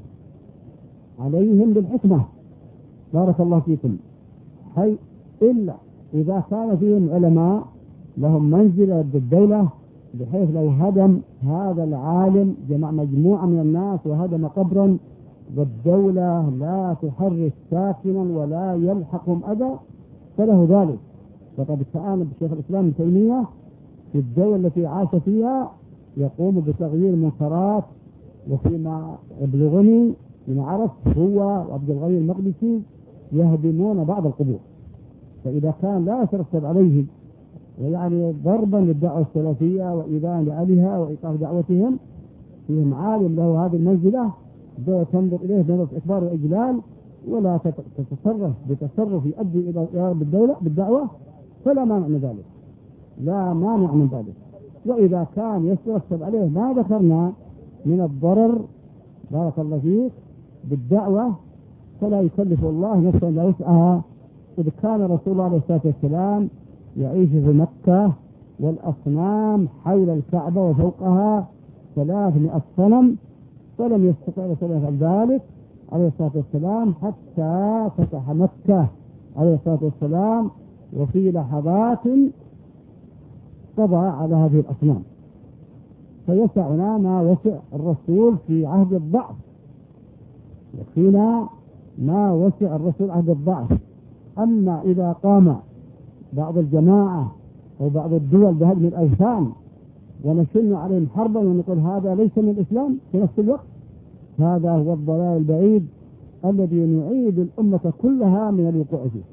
عليهم بالحكمة. بارك الله فيكم. إلا إذا كان فيهم علماء لهم منزلة بالدولة بحيث لو هدم هذا العالم جمع مجموعة من الناس وهدم قبرا والدولة لا تحرك ساكنا ولا يلحقهم أذى فله ذلك. فقد كان شيخ الإسلام ابن تيمية في الدولة التي عاش فيها يقوم بتغيير المنكرات، وفيما يبلغني فيما عرفت هو وعبد الغني المقدسي يهدمون بعض القبور. فإذا كان لا يترتب عليه يعني ضربا للدعوة السلفية وإيذاء لأهلها وإيقاف دعوتهم فيهم عالم له هذه المنزلة تنظر إليه بنظرة إكبار وإجلال ولا تتصرف بتصرف يؤدي إلى بالدعوة فلا مانع من ذلك، لا مانع من ذلك. وإذا كان يترتب عليه ما ذكرنا من الضرر بارك الله فيك بالدعوة فلا يكلف الله نفسا لا وسعها. إذ كان رسول الله عليه الصلاة والسلام يعيش في مكة والأصنام حول الكعبة وفوقها 300 صنم فلم يستطع رسول الله ذلك عليه الصلاة والسلام حتى فتح مكة عليه الصلاة والسلام، وفي لحظات قضى على هذه الأصنام. فيسعنا ما وسع الرسول في عهد الضعف، يكفينا ما وسع الرسول عهد الضعف. أما إذا قام بعض الجماعة أو بعض الدول بهدم الأوثان ونشن عليهم حربا ونقول هذا ليس من الإسلام في نفس الوقت، هذا هو الضلال البعيد الذي نعيد الأمة كلها من الوقوع فيه.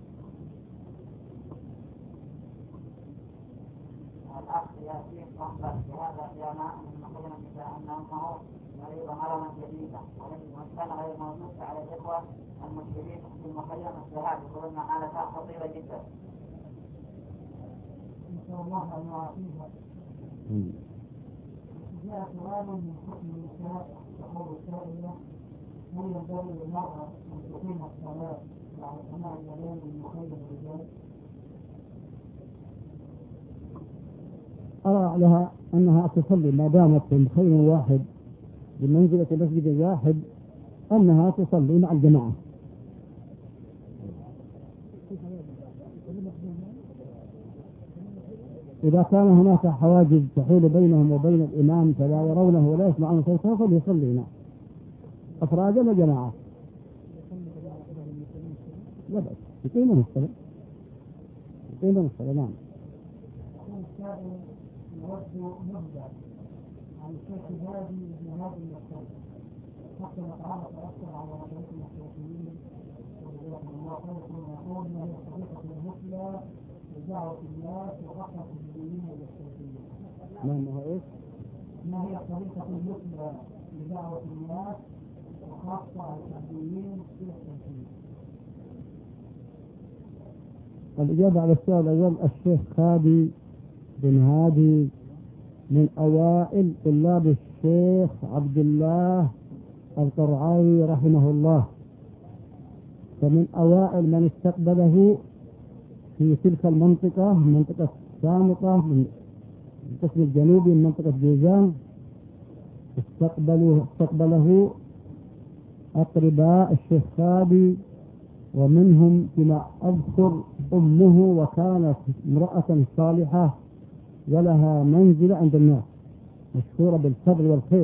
الأخ ياسين صحبة بهذا القيامة من مقدمة أنه مريض مرضا جديدا وإن كان غير موجود على الإخوة المسلمين في المخيم الشهادة يقولون حالة خطيرة جدا. إن شاء الله أن يعافيها. جاء سؤال من حكم النساء تقول السائلة هل ينبغي للمرأة أن تقيم الصلاة بعد سماع الأذان من مخيم الرجال؟ أرى لها أنها تصلي ما دامت في مخيم واحد بمنزلة مسجد واحد أنها تصلي مع الجماعة. إذا كان هناك حواجز تحول بينهم وبين الإمام فلا يرونه ولا يسمعون صوته فليصلينا أفرادا وجماعة لا بأس يقيمون الصلاة نعم. يود نبذة عن الشيخ هادي بن هادي المكتوب حتى نتعرف أكثر على طريق المحتوى وجزاكم الله خيرا. يقول ما هي طريقة المثلى لدعوة الناس وخاصة الدينيين والسلفيين؟ ما هو إيش؟ ما هي طريقة المثلى لدعوة الناس وخاصة الدينيين والسلفيين؟ الإجابة على السؤال الأول الشيخ هادي بن هادي من أوائل طلاب الشيخ عبد الله القرعاوي رحمه الله، فمن أوائل من استقبله في تلك المنطقة منطقة سامطة من القسم الجنوبي من منطقة جيزان. استقبله أقرباء الشيخ هادي ومنهم فيما أذكر أمه وكانت امرأة صالحة ولها منزلة عند الناس مشهورة بالفضل والخير.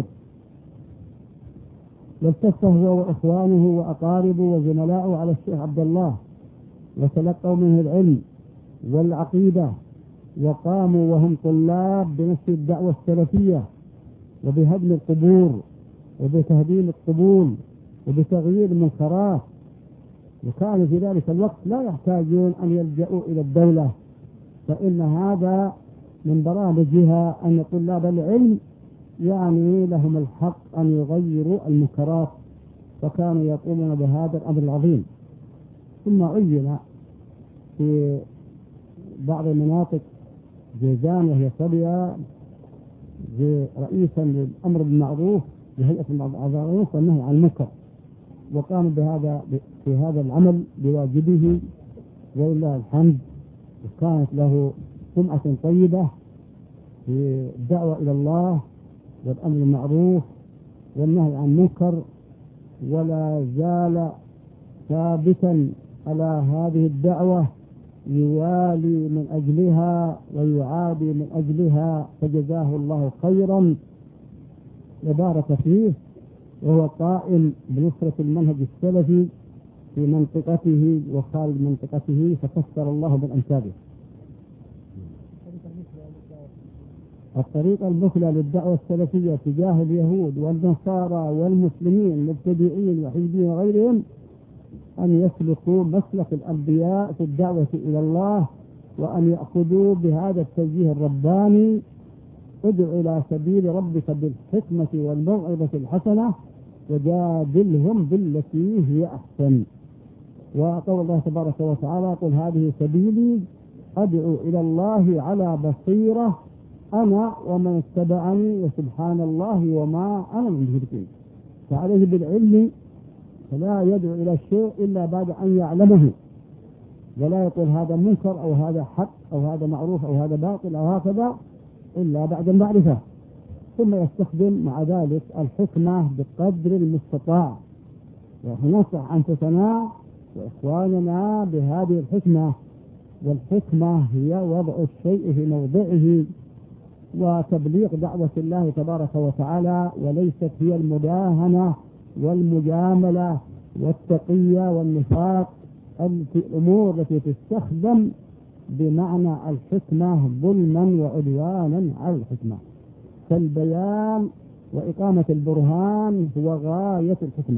والتف هو وإخوانه وأقاربه وزملاؤه على الشيخ عبد الله وتلقوا منه العلم والعقيدة وقاموا وهم طلاب بنشر الدعوة السلفية وبهدم القبور وبتهديم القبور وبتغيير المنكرات، وكانوا في ذلك الوقت لا يحتاجون أن يلجأوا إلى الدولة، فإن هذا من برامجها أن طلاب العلم يعني لهم الحق أن يغيروا المنكرات، فكانوا يقومون بهذا الأمر العظيم. ثم عين في بعض المناطق جيزان وهي صبية رئيسا للأمر بالمعروف بهيئة المعروف والنهي عن المنكر، وقام في هذا العمل بواجبه ولله الحمد، وكانت له سمعة طيبة في الدعوة إلى الله والأمر بالمعروف والنهي عن المنكر، ولا زال ثابتا على هذه الدعوة يوالي من أجلها ويعادي من أجلها، فجزاه الله خيرا وبارك فيه، وهو قائم بنصرة المنهج السلفي في منطقته وخارج منطقته، فكثر الله من أمثاله. الطريقة المثلى للدعوة السلفية تجاه اليهود والنصارى والمسلمين المبتدئين وحزبين وغيرهم أن يسلكوا مسلك الأنبياء في الدعوة إلى الله، وأن يأخذوا بهذا التوجيه الرباني: ادع إلى سبيل ربك بالحكمة والموعظة الحسنة وجادلهم بالتي هي أحسن. وقول الله تبارك وتعالى: قل هذه سبيلي أدعو إلى الله على بصيرة أنا ومن اتبعني وسبحان الله وما أنا من المشركين. فعليه بالعلم، فلا يدعو إلى الشيء إلا بعد أن يعلمه، ولا يقول هذا منكر أو هذا حق أو هذا معروف أو هذا باطل أو هكذا إلا بعد المعرفة، ثم يستخدم مع ذلك الحكمة بقدر المستطاع، وننصح أنفسنا وإخواننا بهذه الحكمة. والحكمة هي وضع الشيء في موضعه وتبليغ دعوة الله تبارك وتعالى، وليست هي المداهنة والمجاملة والتقية والنفاق، الأمور التي تستخدم بمعنى الحكمة ظلما وعدوانا على الحكمة. فالبيان وإقامة البرهان هو غاية الحكمة،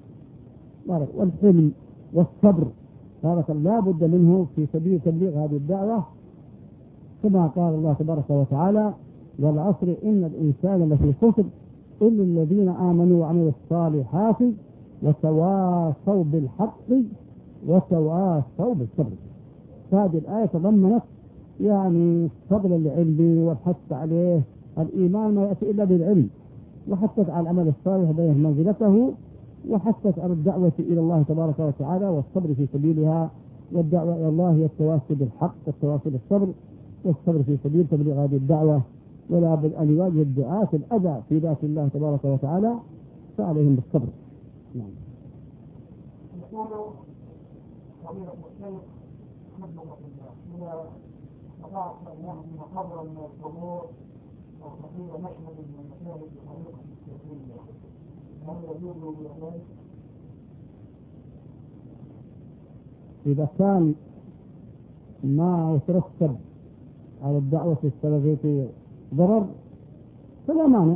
والحلم والصبر لا بد منه في سبيل تبليغ هذه الدعوة، كما قال الله تبارك وتعالى: والعصر إن الإنسان لفي خسر إلا الذين آمنوا وعملوا الصالحات وتواصوا بالحق وتواصوا بالصبر. هذه الآية تضمنت فضل العلم والحث عليه. الإيمان ما يأتي إلا بالعلم، وحثت على العمل الصالح بين منزلته، وحثت على الدعوة إلى الله تبارك وتعالى والصبر في سبيلها. والدعوة إلى الله هي التواصي بالحق والتواصي بالصبر، والصبر في سبيل تبليغ هذه الدعوة. ولا بد أن يواجه الدعاة الأذى في ذات الله تبارك وتعالى، فعليهم بالصبر. نعم. يقول فضيلة الشيخ حفظه الله: إذا استطعت أن يهدم قبرا من القبور أو تحويل مشهد من المشاهد بطريقة التسليمية، هل يجوز ذلك؟ إذا كان ما يترتب على الدعوة السلفية ضرر فلا مانع،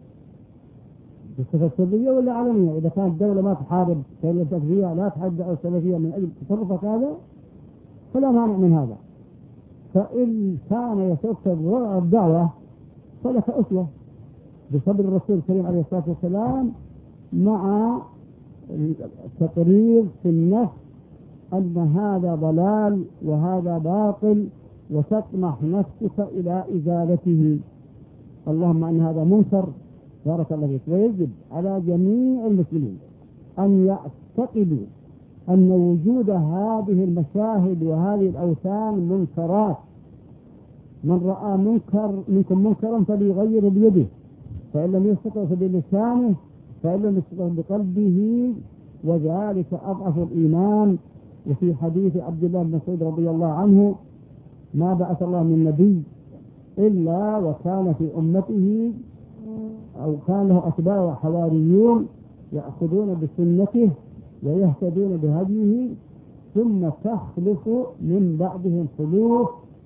بصفة سلبية ولا علنية. إذا كانت الدولة ما تحارب كلمة تكفيرية، لا تحارب الدعوة السلفية من أجل تصرفك هذا، فلا مانع من هذا. فإن كان يترتب ضرر الدعوة فلك أسوة بصبر الرسول الكريم عليه الصلاة والسلام، مع التقرير في النفس أن هذا ضلال وهذا باطل، وتطمح نفسك إلى إزالته. اللهم أن هذا منكر، بارك الله فيك. ويجب على جميع المسلمين أن يعتقدوا أن وجود هذه المشاهد وهذه الأوثان منكرات. من رأى منكم منكرا فليغير بيده، فإن لم يستطع فبلسانه، فإن لم يستطع بقلبه، وذلك أضعف الإيمان. وفي حديث عبد الله بن مسعود رضي الله عنه: ما بعث الله من نبي إلا وكان في أمته أو كان له أتباع وحواريون يأخذون بسنته ويهتدون بهديه، ثم تخلف من بعدهم خلوف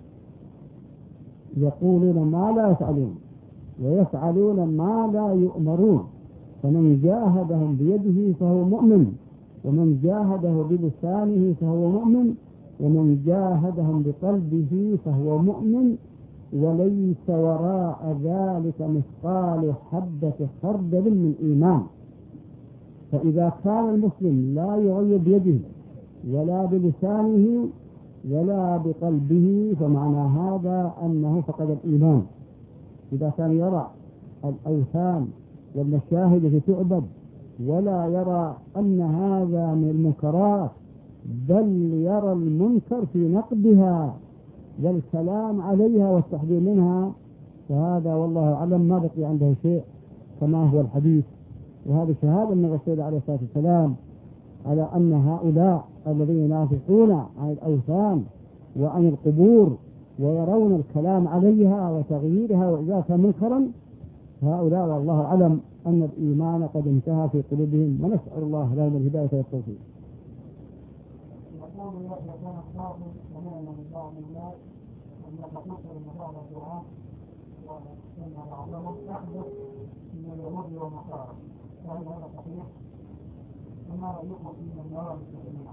يقولون ما لا يفعلون ويفعلون ما لا يؤمرون، فمن جاهدهم بيده فهو مؤمن، ومن جاهده بلسانه فهو مؤمن، ومن جاهدهم بقلبه فهو مؤمن، وليس وراء ذلك مثقال حبة خردل من إيمان. فإذا كان المسلم لا يغير بيده ولا بلسانه ولا بقلبه، فمعنى هذا أنه فقد الإيمان. إذا كان يرى الأوثان والمشاهد التي تعبد ولا يرى أن هذا من المنكرات، بل يرى المنكر في نقدها والكلام عليها والتحذير منها، فهذا والله أعلم ما بقي عنده شيء كما هو الحديث. وهذه شهادة من الرسول عليه الصلاة والسلام على أن هؤلاء الذين ينافقون عن الأوثان وعن القبور ويرون الكلام عليها وتغييرها وإزالتها منكرا، هؤلاء والله أعلم أن الإيمان قد انتهى في قلوبهم، ونسأل الله لهم الهداية والتوفيق. يقول يحيى كان الصادق سمعنا من بعض الناس أن تقصر المساعدة القرآن وأن بعضهم أحدث من اليهود والنصارى، فهل هذا صحيح؟ وما رأيكم في من يرى المسلمين؟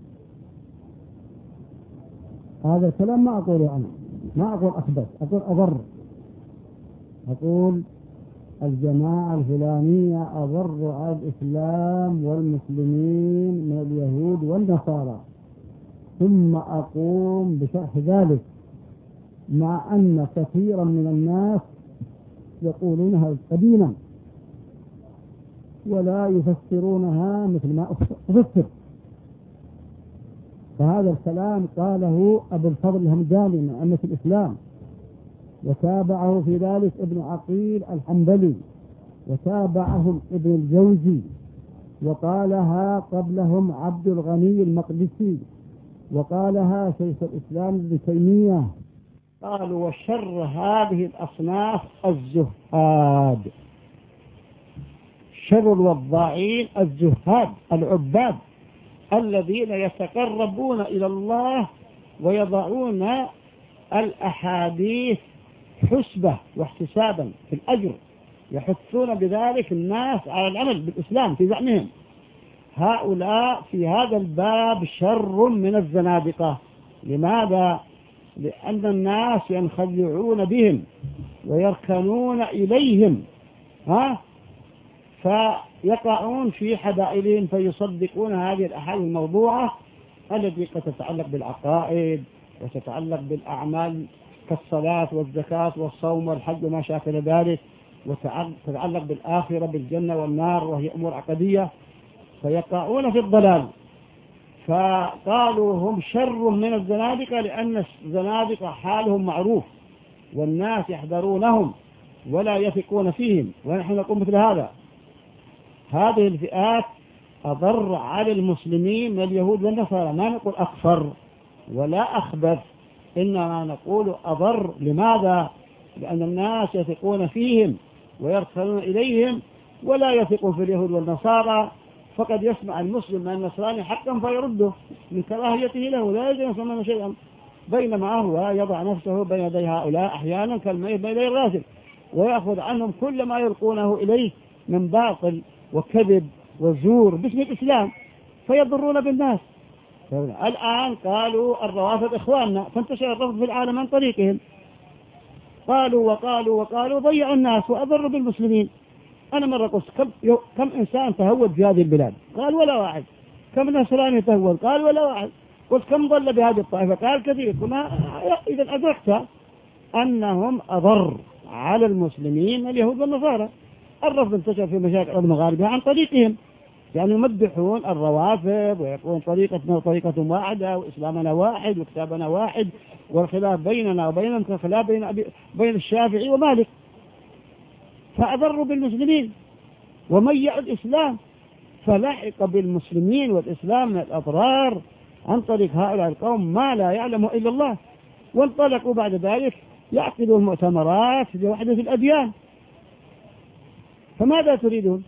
هذا الكلام ما أقوله أنا، ما أقول أحدث، أقول أضر. أقول الجماعة الفلانية أضر على الإسلام والمسلمين من اليهود والنصارى، ثم أقوم بشرح ذلك، مع أن كثيرا من الناس يقولونها قديما ولا يفسرونها مثل ما أفسر. فهذا الكلام قاله أبو الفضل الهمداني من أئمة الإسلام، وتابعه في ذلك ابن عقيل الحنبلي، وتابعهم ابن الجوزي، وقالها قبلهم عبد الغني المقدسي، وقالها شيخ الإسلام ابن تيمية. قالوا وشر هذه الأصناف الزهاد، شر الوضاعين الزهاد العباد الذين يتقربون إلى الله ويضعون الأحاديث حسبة واحتسابا في الأجر، يحثون بذلك الناس على العمل بالإسلام في زعمهم. هؤلاء في هذا الباب شر من الزنادقة. لماذا؟ لأن الناس ينخدعون بهم ويركنون إليهم، فيقعون في حبائلهم فيصدقون هذه الأحاديث الموضوعة التي قد تتعلق بالعقائد وتتعلق بالأعمال كالصلاة والزكاة والصوم والحج وما شاكل ذلك، وتتعلق بالآخرة بالجنة والنار، وهي أمور عقدية، فيقعون في الضلال. فقالوا هم شر من الزنادقة، لأن الزنادقة حالهم معروف والناس يحذرونهم ولا يثقون فيهم، ونحن نقول مثل هذا. هذه الفئات أضر على المسلمين من اليهود والنصارى، ما نقول أكفر ولا أخبث، إنما نقول أضر. لماذا؟ لأن الناس يثقون فيهم ويرسلون إليهم ولا يثقون في اليهود والنصارى، فقد يسمع المسلم من النصراني حقا فيرده من كراهيته له، لا يجب أن يسمع شيئا، بينما هو يضع نفسه بين يدي هؤلاء أحيانا كالميت بين يدي الراسل، ويأخذ عنهم كل ما يلقونه إليه من باطل وكذب وزور باسم الإسلام، فيضرون بالناس. الآن قالوا الروافض إخواننا، فانتشر الرفض في العالم عن طريقهم، قالوا وقالوا وقالوا، ضيعوا الناس وأضروا بالمسلمين. أنا مرة قلت كم إنسان تهود في هذه البلاد؟ قال ولا واحد. كم نصراني تهود؟ قال ولا واحد. قلت كم ضل بهذه الطائفة؟ قال كثير. إذا أدركت أنهم أضر على المسلمين اليهود والنصارى. الرفض انتشر في مشاكل المغاربة عن طريقهم، يعني يمدحون الروافض ويقولون طريقتنا وطريقتهم واحدة وإسلامنا واحد وكتابنا واحد، والخلاف بيننا وبينهم كالخلاف بين الشافعي ومالك. فأضروا بالمسلمين وميعوا الإسلام، فلحق بالمسلمين والإسلام من الأضرار عن طريق هؤلاء القوم ما لا يعلمه إلا الله. وانطلقوا بعد ذلك يعقدوا المؤتمرات لوحدة الأديان. فماذا تريدون؟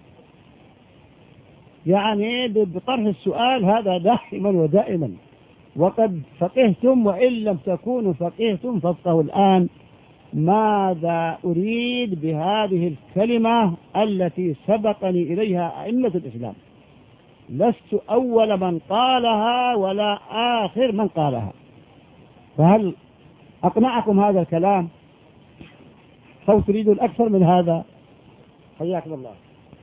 يعني بطرح السؤال هذا دائما ودائما، وقد فقهتم وإن لم تكونوا فقهتم فافقهوا الآن. ماذا أريد بهذه الكلمة التي سبقني إليها أئمة الإسلام؟ لست أول من قالها ولا آخر من قالها. فهل أقنعكم هذا الكلام أو تريدون أكثر من هذا؟ حياكم الله.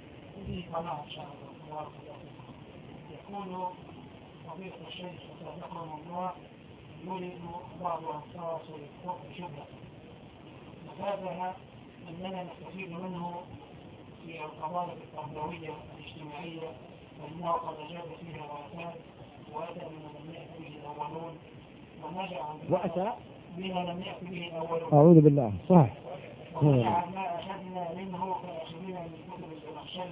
يقول صديق الشيخ رحمه الله يريد بعض أنصار الكفر شبهة، وهذا أننا نستفيد منه في القضايا التربوية الاجتماعية، فإنه قد أجاب فيها وأتى وأتى بما لم يأت به الأولون، وأتى بما لم يأت به الأولون. أعوذ بالله. صح. ونجعل ما أخذنا منه كأخذنا من كتب الزمخشري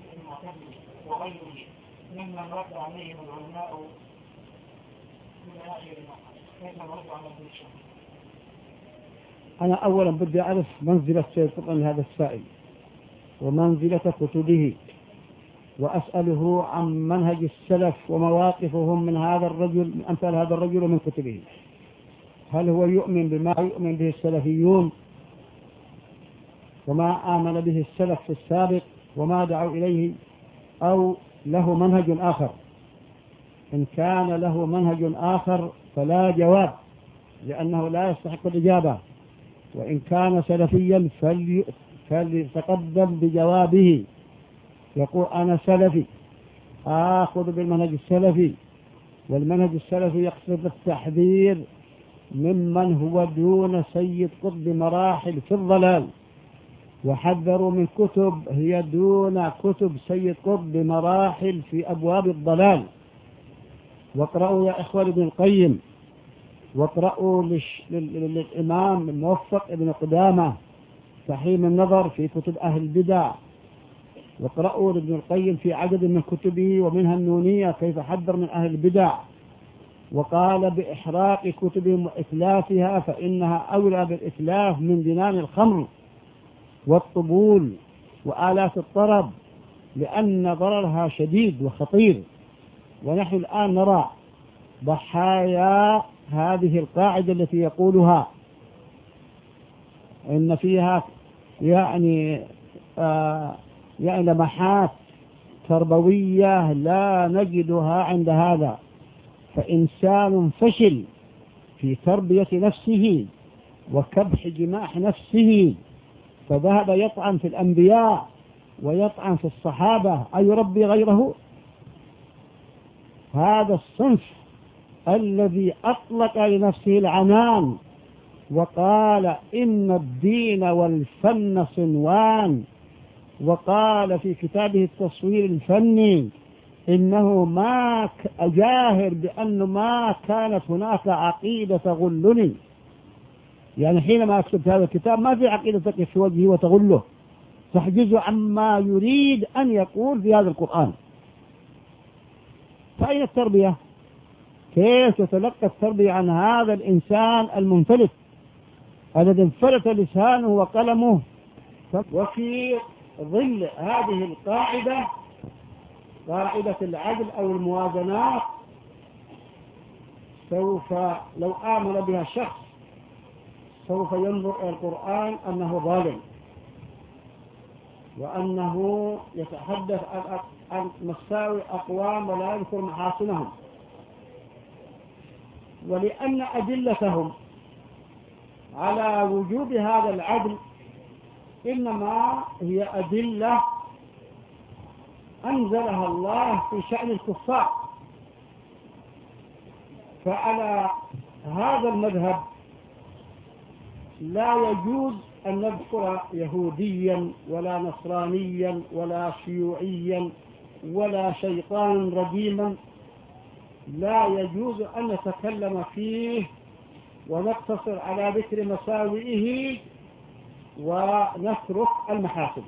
المعتزلي وغيره ممن رد عليهم العلماء كيف نرد على هذا الشيء؟ أنا أولا بدي أعرف منزلة سيد قطب لهذا السائل ومنزلة كتبه، وأسأله عن منهج السلف ومواقفهم من هذا الرجل، من أمثال هذا الرجل ومن كتبه. هل هو يؤمن بما يؤمن به السلفيون وما آمن به السلف في السابق وما دعوا إليه، أو له منهج آخر؟ إن كان له منهج آخر فلا جواب، لأنه لا يستحق الإجابة. وإن كان سلفيا فليتقدم بجوابه، يقول أنا سلفي آخذ بالمنهج السلفي، والمنهج السلفي يقصد التحذير ممن هو دون سيد قطب مراحل في الضلال، وحذروا من كتب هي دون كتب سيد قطب مراحل في أبواب الضلال. واقرأوا يا إخوان ابن القيم، واقرأوا للإمام الموفق ابن قدامة تحريم النظر في كتب أهل البدع، واقرأوا لابن القيم في عدد من كتبه ومنها النونية كيف حذر من أهل البدع، وقال بإحراق كتبهم وإتلافها فإنها أولى بالإتلاف من دنان الخمر والطبول وآلات الطرب، لأن ضررها شديد وخطير. ونحن الآن نرى ضحايا هذه القاعدة التي يقولها إن فيها يعني لمحات تربوية لا نجدها عند هذا. فإنسان فشل في تربية نفسه وكبح جماح نفسه فذهب يطعن في الأنبياء ويطعن في الصحابة أيربي غيره؟ هذا الصنف الذي أطلق لنفسه العنان وقال إن الدين والفن صنوان، وقال في كتابه التصوير الفني إنه ما أجاهر بأنه ما كانت هناك عقيدة تغلني، يعني حينما أكتب هذا الكتاب ما في عقيدة تقف في وجهه وتغله، تحجزه عما يريد أن يقول في هذا القرآن. فأين التربية؟ كيف تتلقى التربية عن هذا الإنسان المنفلت الذي انفلت لسانه وقلمه؟ وفي ظل هذه القاعدة، قاعدة العدل أو الموازنات، سوف لو آمن بها شخص سوف ينظر إلى القرآن أنه ظالم، وأنه يتحدث عن مساوي أقوام ولا يذكر محاسنهم، ولأن أدلتهم على وجوب هذا العدل إنما هي أدلة أنزلها الله في شأن الكفار. فعلى هذا المذهب لا يجوز أن نذكر يهوديا ولا نصرانيا ولا شيوعيا ولا شيطان رجيما، لا يجوز أن نتكلم فيه ونقتصر على ذكر مساوئه ونترك المحاسن.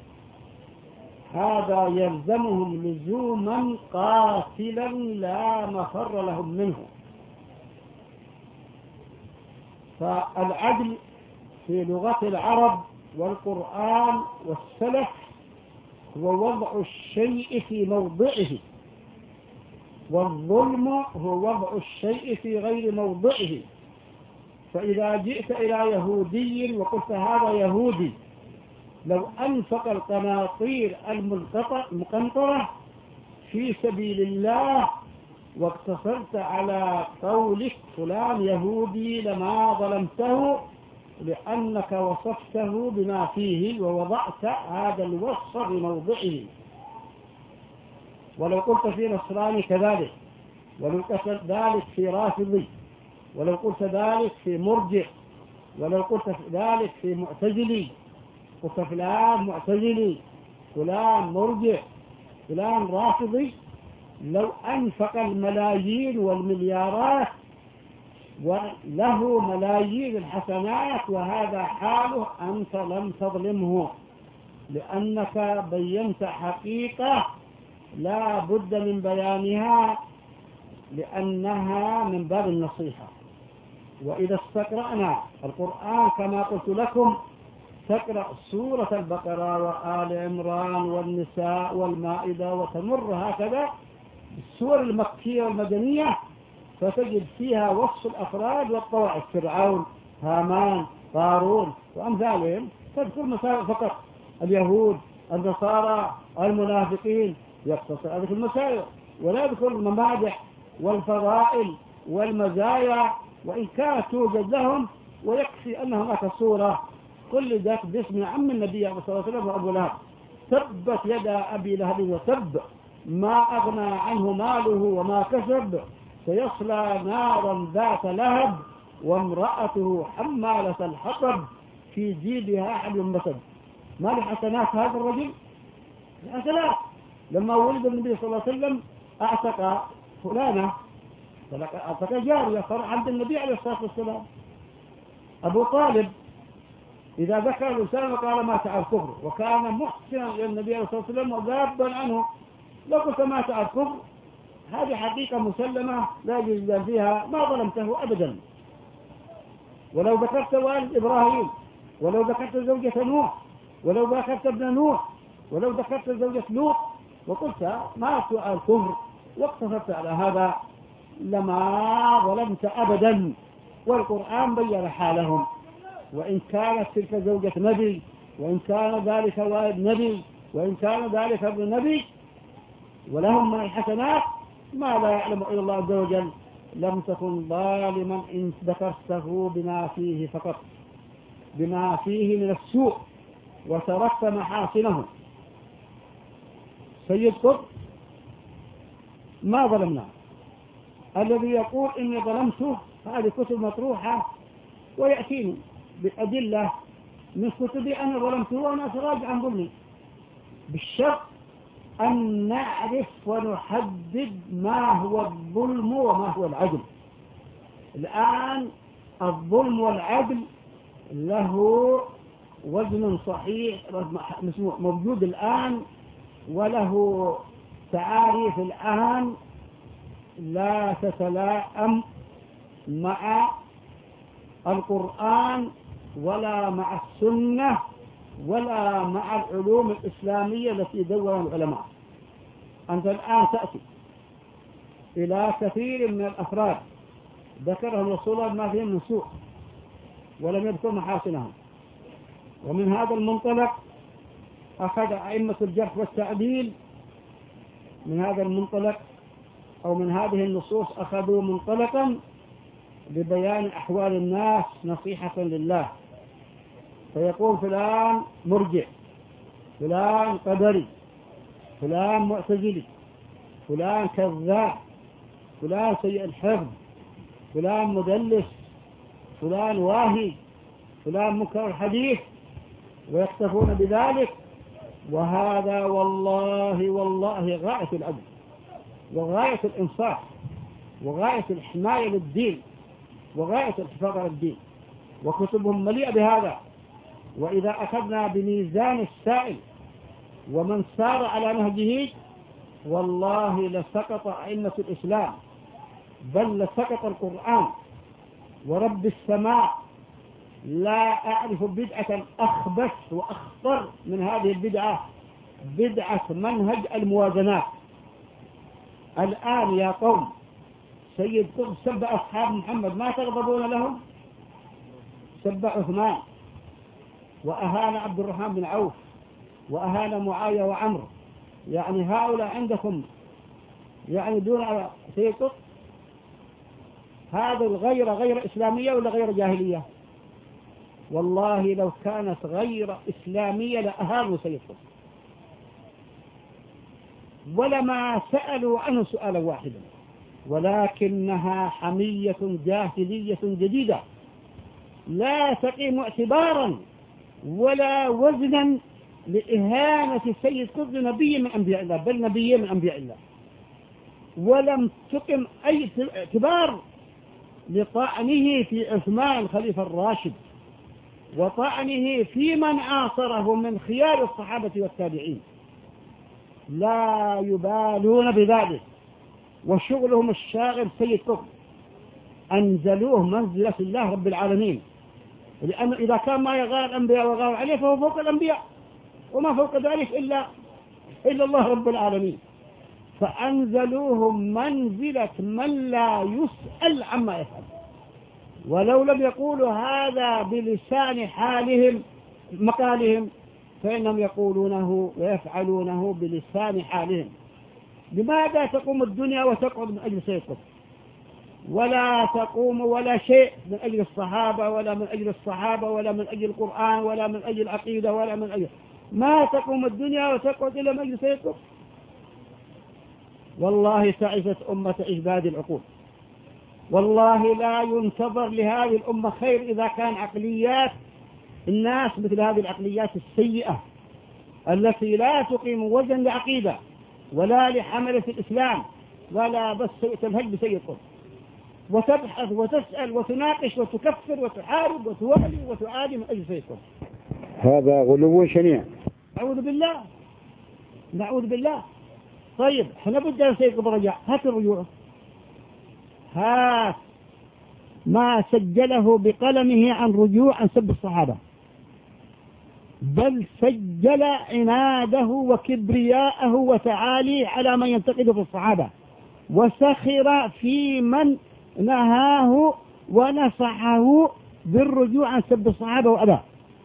هذا يلزمهم لزوما قاتلا لا مفر لهم منه. فالعدل في لغة العرب والقرآن والسلف هو وضع الشيء في موضعه، والظلم هو وضع الشيء في غير موضعه. فإذا جئت إلى يهودي وقلت هذا يهودي لو أنفق القناطير المقنطرة في سبيل الله واقتصرت على قولك فلان يهودي لما ظلمته، لأنك وصفته بما فيه ووضعت هذا الوصف بموضعه. ولو قلت في نصراني كذلك، ولو قلت ذلك في رافضي، ولو قلت ذلك في مرجع، ولو قلت ذلك في معتزلي، قلت فلان معتزلي فلان مرجع فلان رافضي، لو أنفق الملايين والمليارات وله ملايين الحسنات وهذا حاله أنت لم تظلمه، لأنك بينت حقيقة لا بد من بيانها لأنها من باب النصيحة. وإذا استقرأنا القرآن كما قلت لكم تقرأ سورة البقرة وآل عمران والنساء والمائدة وتمر هكذا السور المكية والمدنية، فتجد فيها وصف الأفراد والطوائف: فرعون، هامان، قارون وأمثالهم. تذكر مسائل فقط: اليهود، النصارى، المنافقين، يقتصر هذه المسائل، ولا يذكر الممادح والفضائل والمزايا، وإن كانت توجد لهم، ويكفي أن هناك صورة كل ذات باسم عم النبي صلى الله عليه وسلم وأبو لهب: تبت يدا أبي لهب وتب، ما أغنى عنه ماله وما كسب، سيصلى نارا ذات لهب، وامرأته حمالة الحطب، في جيبها حبل مسد. ما لحسنات هذا الرجل؟ حسنات. لما ولد النبي صلى الله عليه وسلم أعتق فلانة، أعتق جارية فرع عند النبي عليه الصلاة والسلام. أبو طالب إذا ذكر الإنسان قال مات على الكفر، وكان محسنا إلى النبي عليه الصلاة والسلام وذابا عنه. لو قلت مات على الكفر هذه حقيقة مسلمة لا يجوز فيها، ما ظلمته أبدا. ولو ذكرت والد إبراهيم، ولو ذكرت زوجة نوح، ولو ذكرت ابن نوح، ولو ذكرت زوجة لوط، وقلت ماتوا على الكفر واقتصرت على هذا، لما ظلمت أبدا. والقرآن بين حالهم، وإن كانت تلك زوجة نبي، وإن كان ذلك والد نبي، وإن كان ذلك ابن نبي، ولهم من الحسنات ما لا يعلم إلا الله عز وجل. لم تكن ظالما إن ذكرته بما فيه فقط، بما فيه من السوء، وتركت محاسنه. سيد قطب ما ظلمنا. الذي يقول إني ظلمته هذه كتب مطروحة، ويأتيني بالأدلة من كتبي أنا ظلمته وأنا أتراجع عن ظلمي، بالشرط أن نعرف ونحدد ما هو الظلم وما هو العدل. الآن الظلم والعدل له وزن صحيح موجود الآن، وله تعاريف الآن لا تتلائم مع القرآن ولا مع السنة ولا مع العلوم الإسلامية التي دونها العلماء. أنت الآن تأتي إلى كثير من الأفراد ذكرهم رسول الله ما فيهم من سوء ولم يذكر محاسنهم، ومن هذا المنطلق أخذ أئمة الجرح والتعديل من هذا المنطلق أو من هذه النصوص أخذوا منطلقا لبيان أحوال الناس نصيحة لله، فيقول فلان مرجع، فلان قدري، فلان معتزلي، فلان كذاب، فلان سيء الحفظ، فلان مدلس، فلان واهي، فلان منكر الحديث، ويكتفون بذلك. وهذا والله غاية العدل وغاية الإنصاف وغاية الحماية للدين وغاية الحفاظ على الدين، وكتبهم مليئة بهذا. وإذا أخذنا بميزان السائل ومن سار على نهجه والله لسقط أئمة الإسلام، بل لسقط القرآن ورب السماء. لا أعرف بدعة أخبث وأخطر من هذه البدعة، بدعة منهج الموازنات. الآن يا قوم سيد قطب سب أصحاب محمد، ما تغضبون لهم؟ سب عثمان وأهان عبد الرحمن بن عوف وأهان معاوية وعمر، يعني هؤلاء عندكم يعني دون على سيد قطب؟ هذا الغير غير إسلامية ولا غير جاهلية؟ والله لو كانت غير إسلامية لأهانوا سيد قطب ولما سألوا عنه سؤالا واحدا، ولكنها حمية جاهلية جديدة لا تقيم اعتبارا ولا وزنا لإهانة سيد قطب نبي من أنبياء الله، بل نبي من أنبياء الله، ولم تقم أي اعتبار لطعنه في عثمان خليفة الراشد وطعنه في من عاصره من خيار الصحابة والتابعين. لا يبالون بذلك، وشغلهم الشاغل سيد قطب أنزلوه منزلة الله رب العالمين، لأن إذا كان ما يغار الأنبياء وغار عليه فهو فوق الأنبياء، وما فوق ذلك إلا الله رب العالمين. فأنزلوهم منزلة من لا يسأل عما يفعل، ولو لم يقولوا هذا بلسان حالهم مقالهم فإنهم يقولونه ويفعلونه بلسان حالهم. لماذا تقوم الدنيا وتقعد من أجل سيد قطب؟ ولا تقوم ولا شيء من أجل الصحابة ولا من أجل الصحابة ولا من أجل القرآن ولا من أجل العقيدة ولا من أجل، ما تقوم الدنيا وتقعد إلا من أجل سيد قطب. والله تعست أمة إجباد العقول، والله لا ينتظر لهذه الأمة خير إذا كان عقليات الناس مثل هذه العقليات السيئة التي لا تقيم وزن لعقيدة ولا لحملة الإسلام ولا بس تنهج بسيد قطب، وتبحث وتسأل وتناقش وتكفر وتحارب وتوالي وتعادي من أجل سيد قطب. هذا غلو شنيع. نعوذ بالله، نعوذ بالله. طيب احنا بدنا سيد قطب رجع، هات الرجوع، هات ما سجله بقلمه عن رجوع عن سب الصحابة، بل سجل عناده وكبرياءه وتعاليه على من ينتقده في الصحابة، وسخر في من نهاه ونصحه بالرجوع عن سب الصحابة وأباه.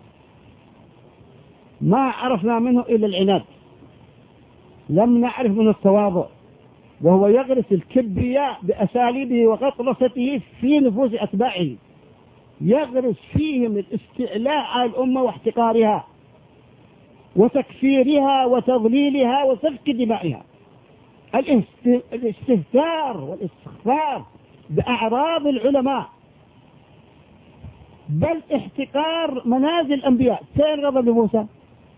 ما عرفنا منه إلا العناد، لم نعرف منه التواضع، وهو يغرس الكبرياء بأساليبه وغطرسته في نفوس أتباعه، يغرس فيهم الاستعلاء على الأمة واحتقارها وتكفيرها وتضليلها وسفك دمائها، الاستهتار والاستخفاف بأعراض العلماء، بل احتقار منازل الأنبياء. فين غضب موسى؟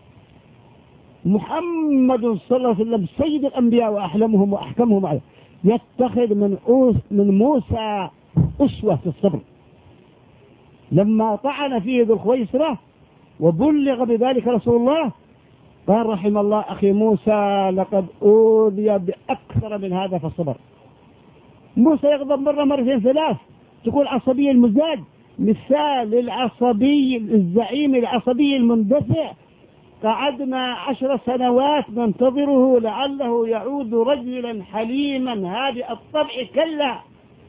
محمد صلى الله عليه وسلم سيد الأنبياء وأحلمهم وأحكمهم عليه، يتخذ من موسى أسوة في الصبر. لما طعن فيه ذو الخويصرة وبلغ بذلك رسول الله قال رحم الله أخي موسى لقد أوذي بأكثر من هذا فالصبر. موسى يغضب مرة مرتين ثلاث، تقول عصبي المزاج، مثال العصبي الزعيم العصبي المندفع. قعدنا 10 سنوات ننتظره لعله يعود رجلا حليما هادئ الطبع، كلا،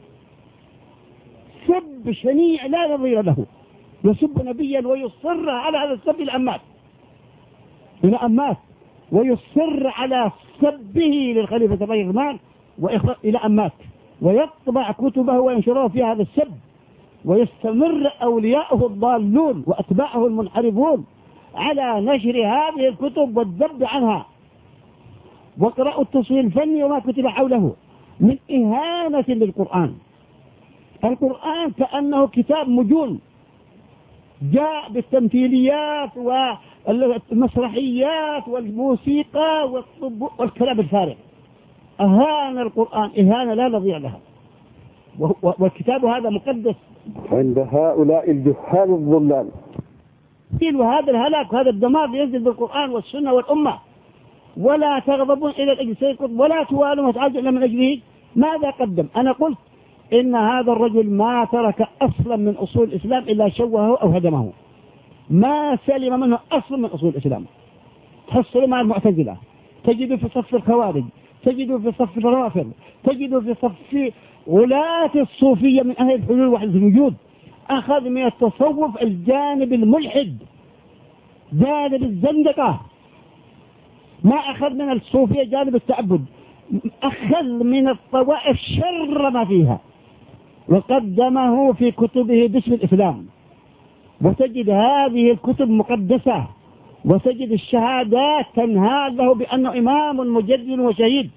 سب شنيع لا نظير له، يسب نبيا ويصر على هذا السب إلى أمات، ويصر على سبه للخليفة الرحمن إلى أمات، ويطبع كتبه وينشره في هذا السب، ويستمر أولياؤه الضالون وأتباعه المنحرفون على نشر هذه الكتب والذب عنها. وقرأوا التصوير الفني وما كتب حوله من إهانة للقرآن. القرآن كأنه كتاب مجون جاء بالتمثيليات والمسرحيات والموسيقى والكلام الفارغ. أهان القرآن إهانة لا نظير لها، والكتاب هذا مقدس عند هؤلاء الجهال الضلال. وهذا الهلاك وهذا الدمار ينزل بالقرآن والسنة والأمة، ولا تغضبون إلى الأجل سيد قطب ولا توالوا وتعادوا إلا من أجله. ماذا قدم؟ أنا قلت إن هذا الرجل ما ترك أصلا من أصول الإسلام إلا شوهه أو هدمه، ما سلم منه أصلا من أصول الإسلام. تحصل مع المعتزلة، تجد في صف الخوارج، تجد في صف الروافض، تجد في صف غلاة الصوفية من أهل الحلول وحدة الوجود. أخذ من التصوف الجانب الملحد، جانب الزندقة، ما أخذ من الصوفية جانب التعبد، أخذ من الطوائف شر ما فيها وقدمه في كتبه باسم الإسلام. وتجد هذه الكتب مقدسة، وتجد الشهادات تنهى له بأنه إمام مجدد وشهيد،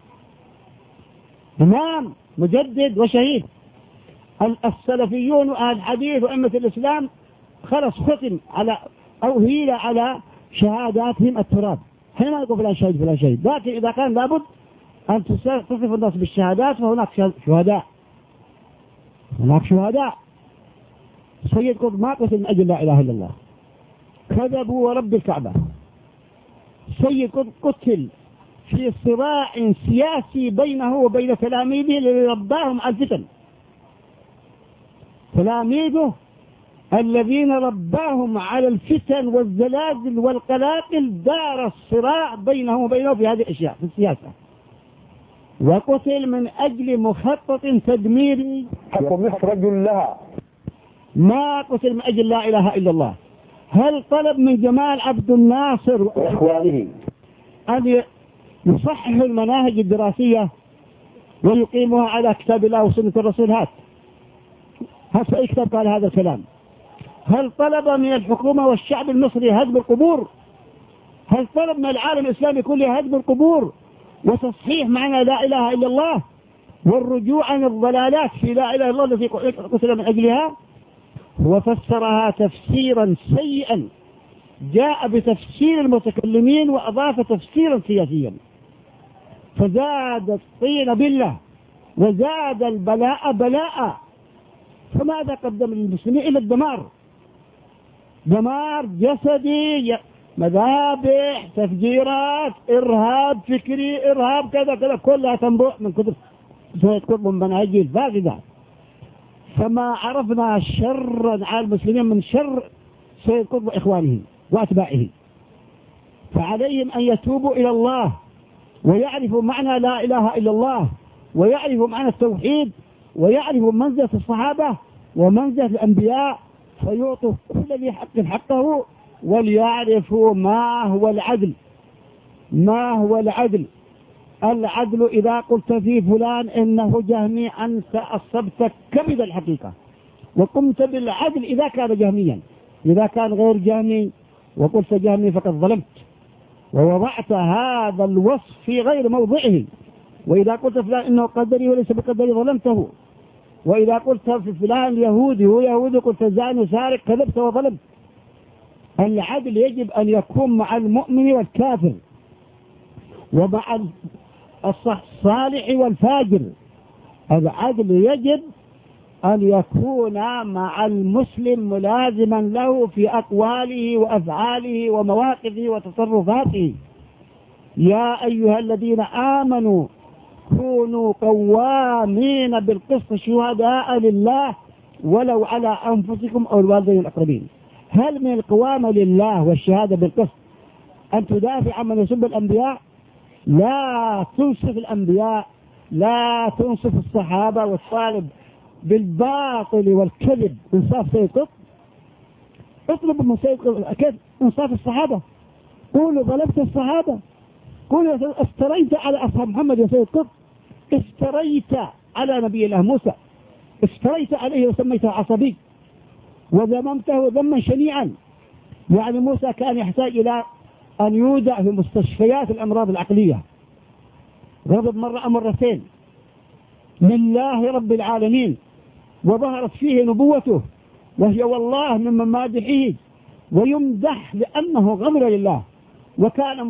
إمام مجدد وشهيد. السلفيون وأهل الحديث وأئمة الإسلام خلص ختم على أو هيل على شهاداتهم التراب. حين ما يقول فلان شهيد فلان شهيد، لكن إذا كان لابد أن تصف الناس بالشهادات فهناك شهداء، هناك شهداء. سيد قطب ما قتل من أجل لا إله إلا الله، كذبوا ورب الكعبة. سيد قطب قتل في صراع سياسي بينه وبين تلاميذه الذين رباهم على الفتن. تلاميذه الذين رباهم على الفتن والزلازل والقلاقل دار الصراع بينه وبينه في هذه الأشياء في السياسة، وقتل من أجل مخطط تدميري. رجل لها، ما قتل من أجل لا إله إلا الله. هل طلب من جمال عبد الناصر وإخوانه أن يصححوا المناهج الدراسية ويقيموها على كتاب الله وسنة الرسول؟ هات في أي كتاب قال هذا الكلام؟ هل طلب من الحكومة والشعب المصري هدم القبور؟ هل طلب من العالم الإسلامي كله هدم القبور وتصحيح معنى لا إله إلا الله والرجوع عن الضلالات في لا إله إلا الله التي قتل من أجلها؟ وفسرها تفسيرا سيئا، جاء بتفسير المتكلمين وأضاف تفسيرا سياسيا، فزاد الطين بالله وزاد البلاء بلاء. فماذا قدم للمسلمين إلى الدمار؟ دمار جسدي، مذابح، تفجيرات، إرهاب فكري، إرهاب كذا كذا، كلها تنبع من كتب سيد قطب من مناهجه الفاسدة. فما عرفنا شرا على المسلمين من شر سيد قطب وإخوانه وأتباعه. فعليهم أن يتوبوا إلى الله ويعرفوا معنى لا إله إلا الله، ويعرفوا معنى التوحيد، ويعرفوا منزلة الصحابة ومنزلة الأنبياء، فيعطوا كل ذي حق حقه، وليعرفوا ما هو العدل. ما هو العدل؟ العدل إذا قلت في فلان إنه جهمي أنت أصبت كبد الحقيقة، وقمت بالعدل إذا كان جهميا. إذا كان غير جهمي وقلت جهمي فقد ظلمت ووضعت هذا الوصف في غير موضعه. وإذا قلت فلان إنه قدري وليس بقدري ظلمته. وإذا قلت في فلان يهودي هو يهودي قلت زاني سارق كذبت وظلمت. العدل يجب أن يكون مع المؤمن والكافر ومع الصالح والفاجر. العدل يجب أن يكون مع المسلم ملازما له في أقواله وأفعاله ومواقفه وتصرفاته. يا أيها الذين آمنوا كونوا قوامين بالقسط شهداء لله ولو على أنفسكم أو الوالدين الأقربين. هل من القوامة لله والشهادة بالقسط أن تدافع عن من يسب الأنبياء؟ لا تنصف الأنبياء، لا تنصف الصحابة، والطالب بالباطل والكذب انصاف سيد قطب. اطلب من سيد قطب كيف انصاف الصحابة. قولوا ظلمت الصحابة، قولوا افتريت على أصحاب محمد يا سيد قطب، افتريت على نبي الله موسى، افتريت عليه وسميته عصبي وذممته ذما شنيعا. يعني موسى كان يحتاج إلى أن يودع في مستشفيات الأمراض العقلية، غضب مرة أو مرتين لله رب العالمين، وظهرت فيه نبوته وهي والله من ممادحه ويمدح لأنه غمر لله. وكان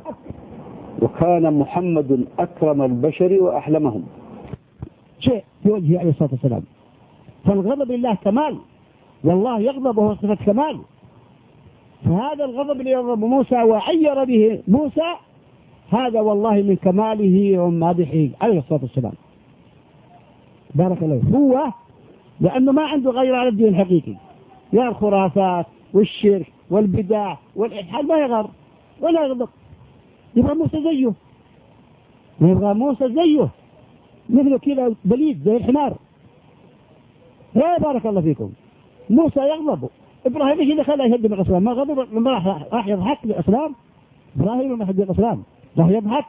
محمد أكرم البشر وأحلمهم شيء في وجهه عليه الصلاة والسلام. فالغضب لله كمال، والله يغضب وهو صفة كمال. فهذا الغضب اللي يغضب موسى وعير به موسى هذا والله من كماله ومادحه عليه الصلاة والسلام. بارك الله. هو لأنه ما عنده غير على الدين الحقيقي، يا الخرافات والشرك والبدع والإلحاد ما يغار ولا يغضب. يبغى موسى زيه، يبغى موسى زيه مثله كذا بليد زي الحمار. يا بارك الله فيكم. موسى يغضب. إبراهيم ايش اللي خلاه يهدم الأصنام؟ ما غضب لما راح يضحك للأصنام. إبراهيم لما يهدم الأصنام راح يضحك.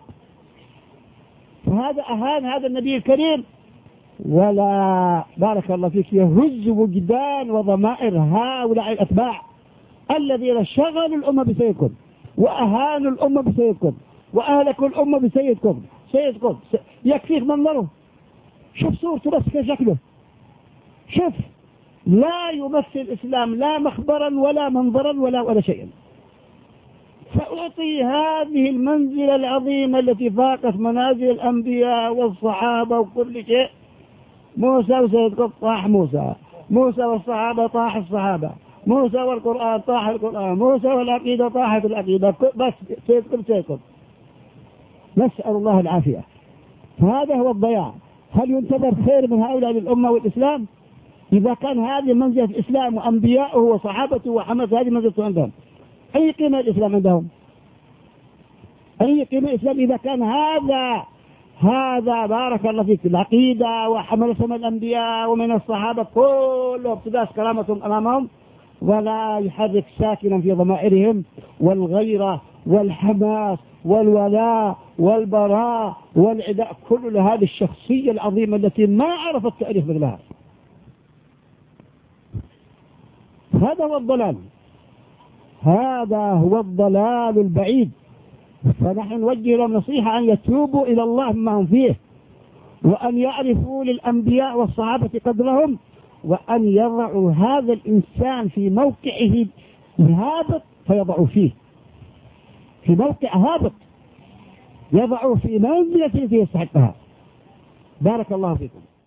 فهذا أهان هذا النبي الكريم، ولا بارك الله فيك يهز وجدان وضمائر هؤلاء الأتباع الذين شغلوا الأمة بسيدكم وأهانوا الأمة بسيدكم وأهلكوا الأمة بسيدكم. سيدكم يكفيك منظره، شوف صورته بس كيف شكله، شوف لا يمثل الإسلام لا مخبرا ولا منظرا ولا شيئا. فأعطي هذه المنزلة العظيمة التي فاقت منازل الأنبياء والصحابة وكل شيء. موسى وسيد قطب طاح موسى، موسى والصحابة طاح الصحابة، موسى والقرآن طاح القرآن، موسى والعقيدة طاحت العقيدة، بس سيد قطب. نسأل الله العافية. فهذا هو الضياع. هل ينتظر خير من هؤلاء للأمة والإسلام؟ إذا كان هذه منزلة الإسلام وأنبياؤه وصحابته وحمد هذه منزلته عندهم، أي قيمة الإسلام عندهم؟ أي قيمة الإسلام إذا كان هذا بارك الله فيك العقيدة وحملتهم الأنبياء ومن الصحابة كلهم تداس كرامتهم أمامهم، ولا يحرك ساكنا في ضمائرهم والغيرة والحماس والولاء والبراء والعداء، كل هذه الشخصية العظيمة التي ما عرفت التاريخ مثلها. هذا هو الضلال، هذا هو الضلال البعيد. فنحن نوجه لهم نصيحة أن يتوبوا إلى الله مما هم فيه، وأن يعرفوا للأنبياء والصحابة قدرهم، وأن يضعوا هذا الإنسان في موقعه الهابط فيضعوا فيه، في موقع هابط يضعوا في منزلة التي يستحقها. بارك الله فيكم.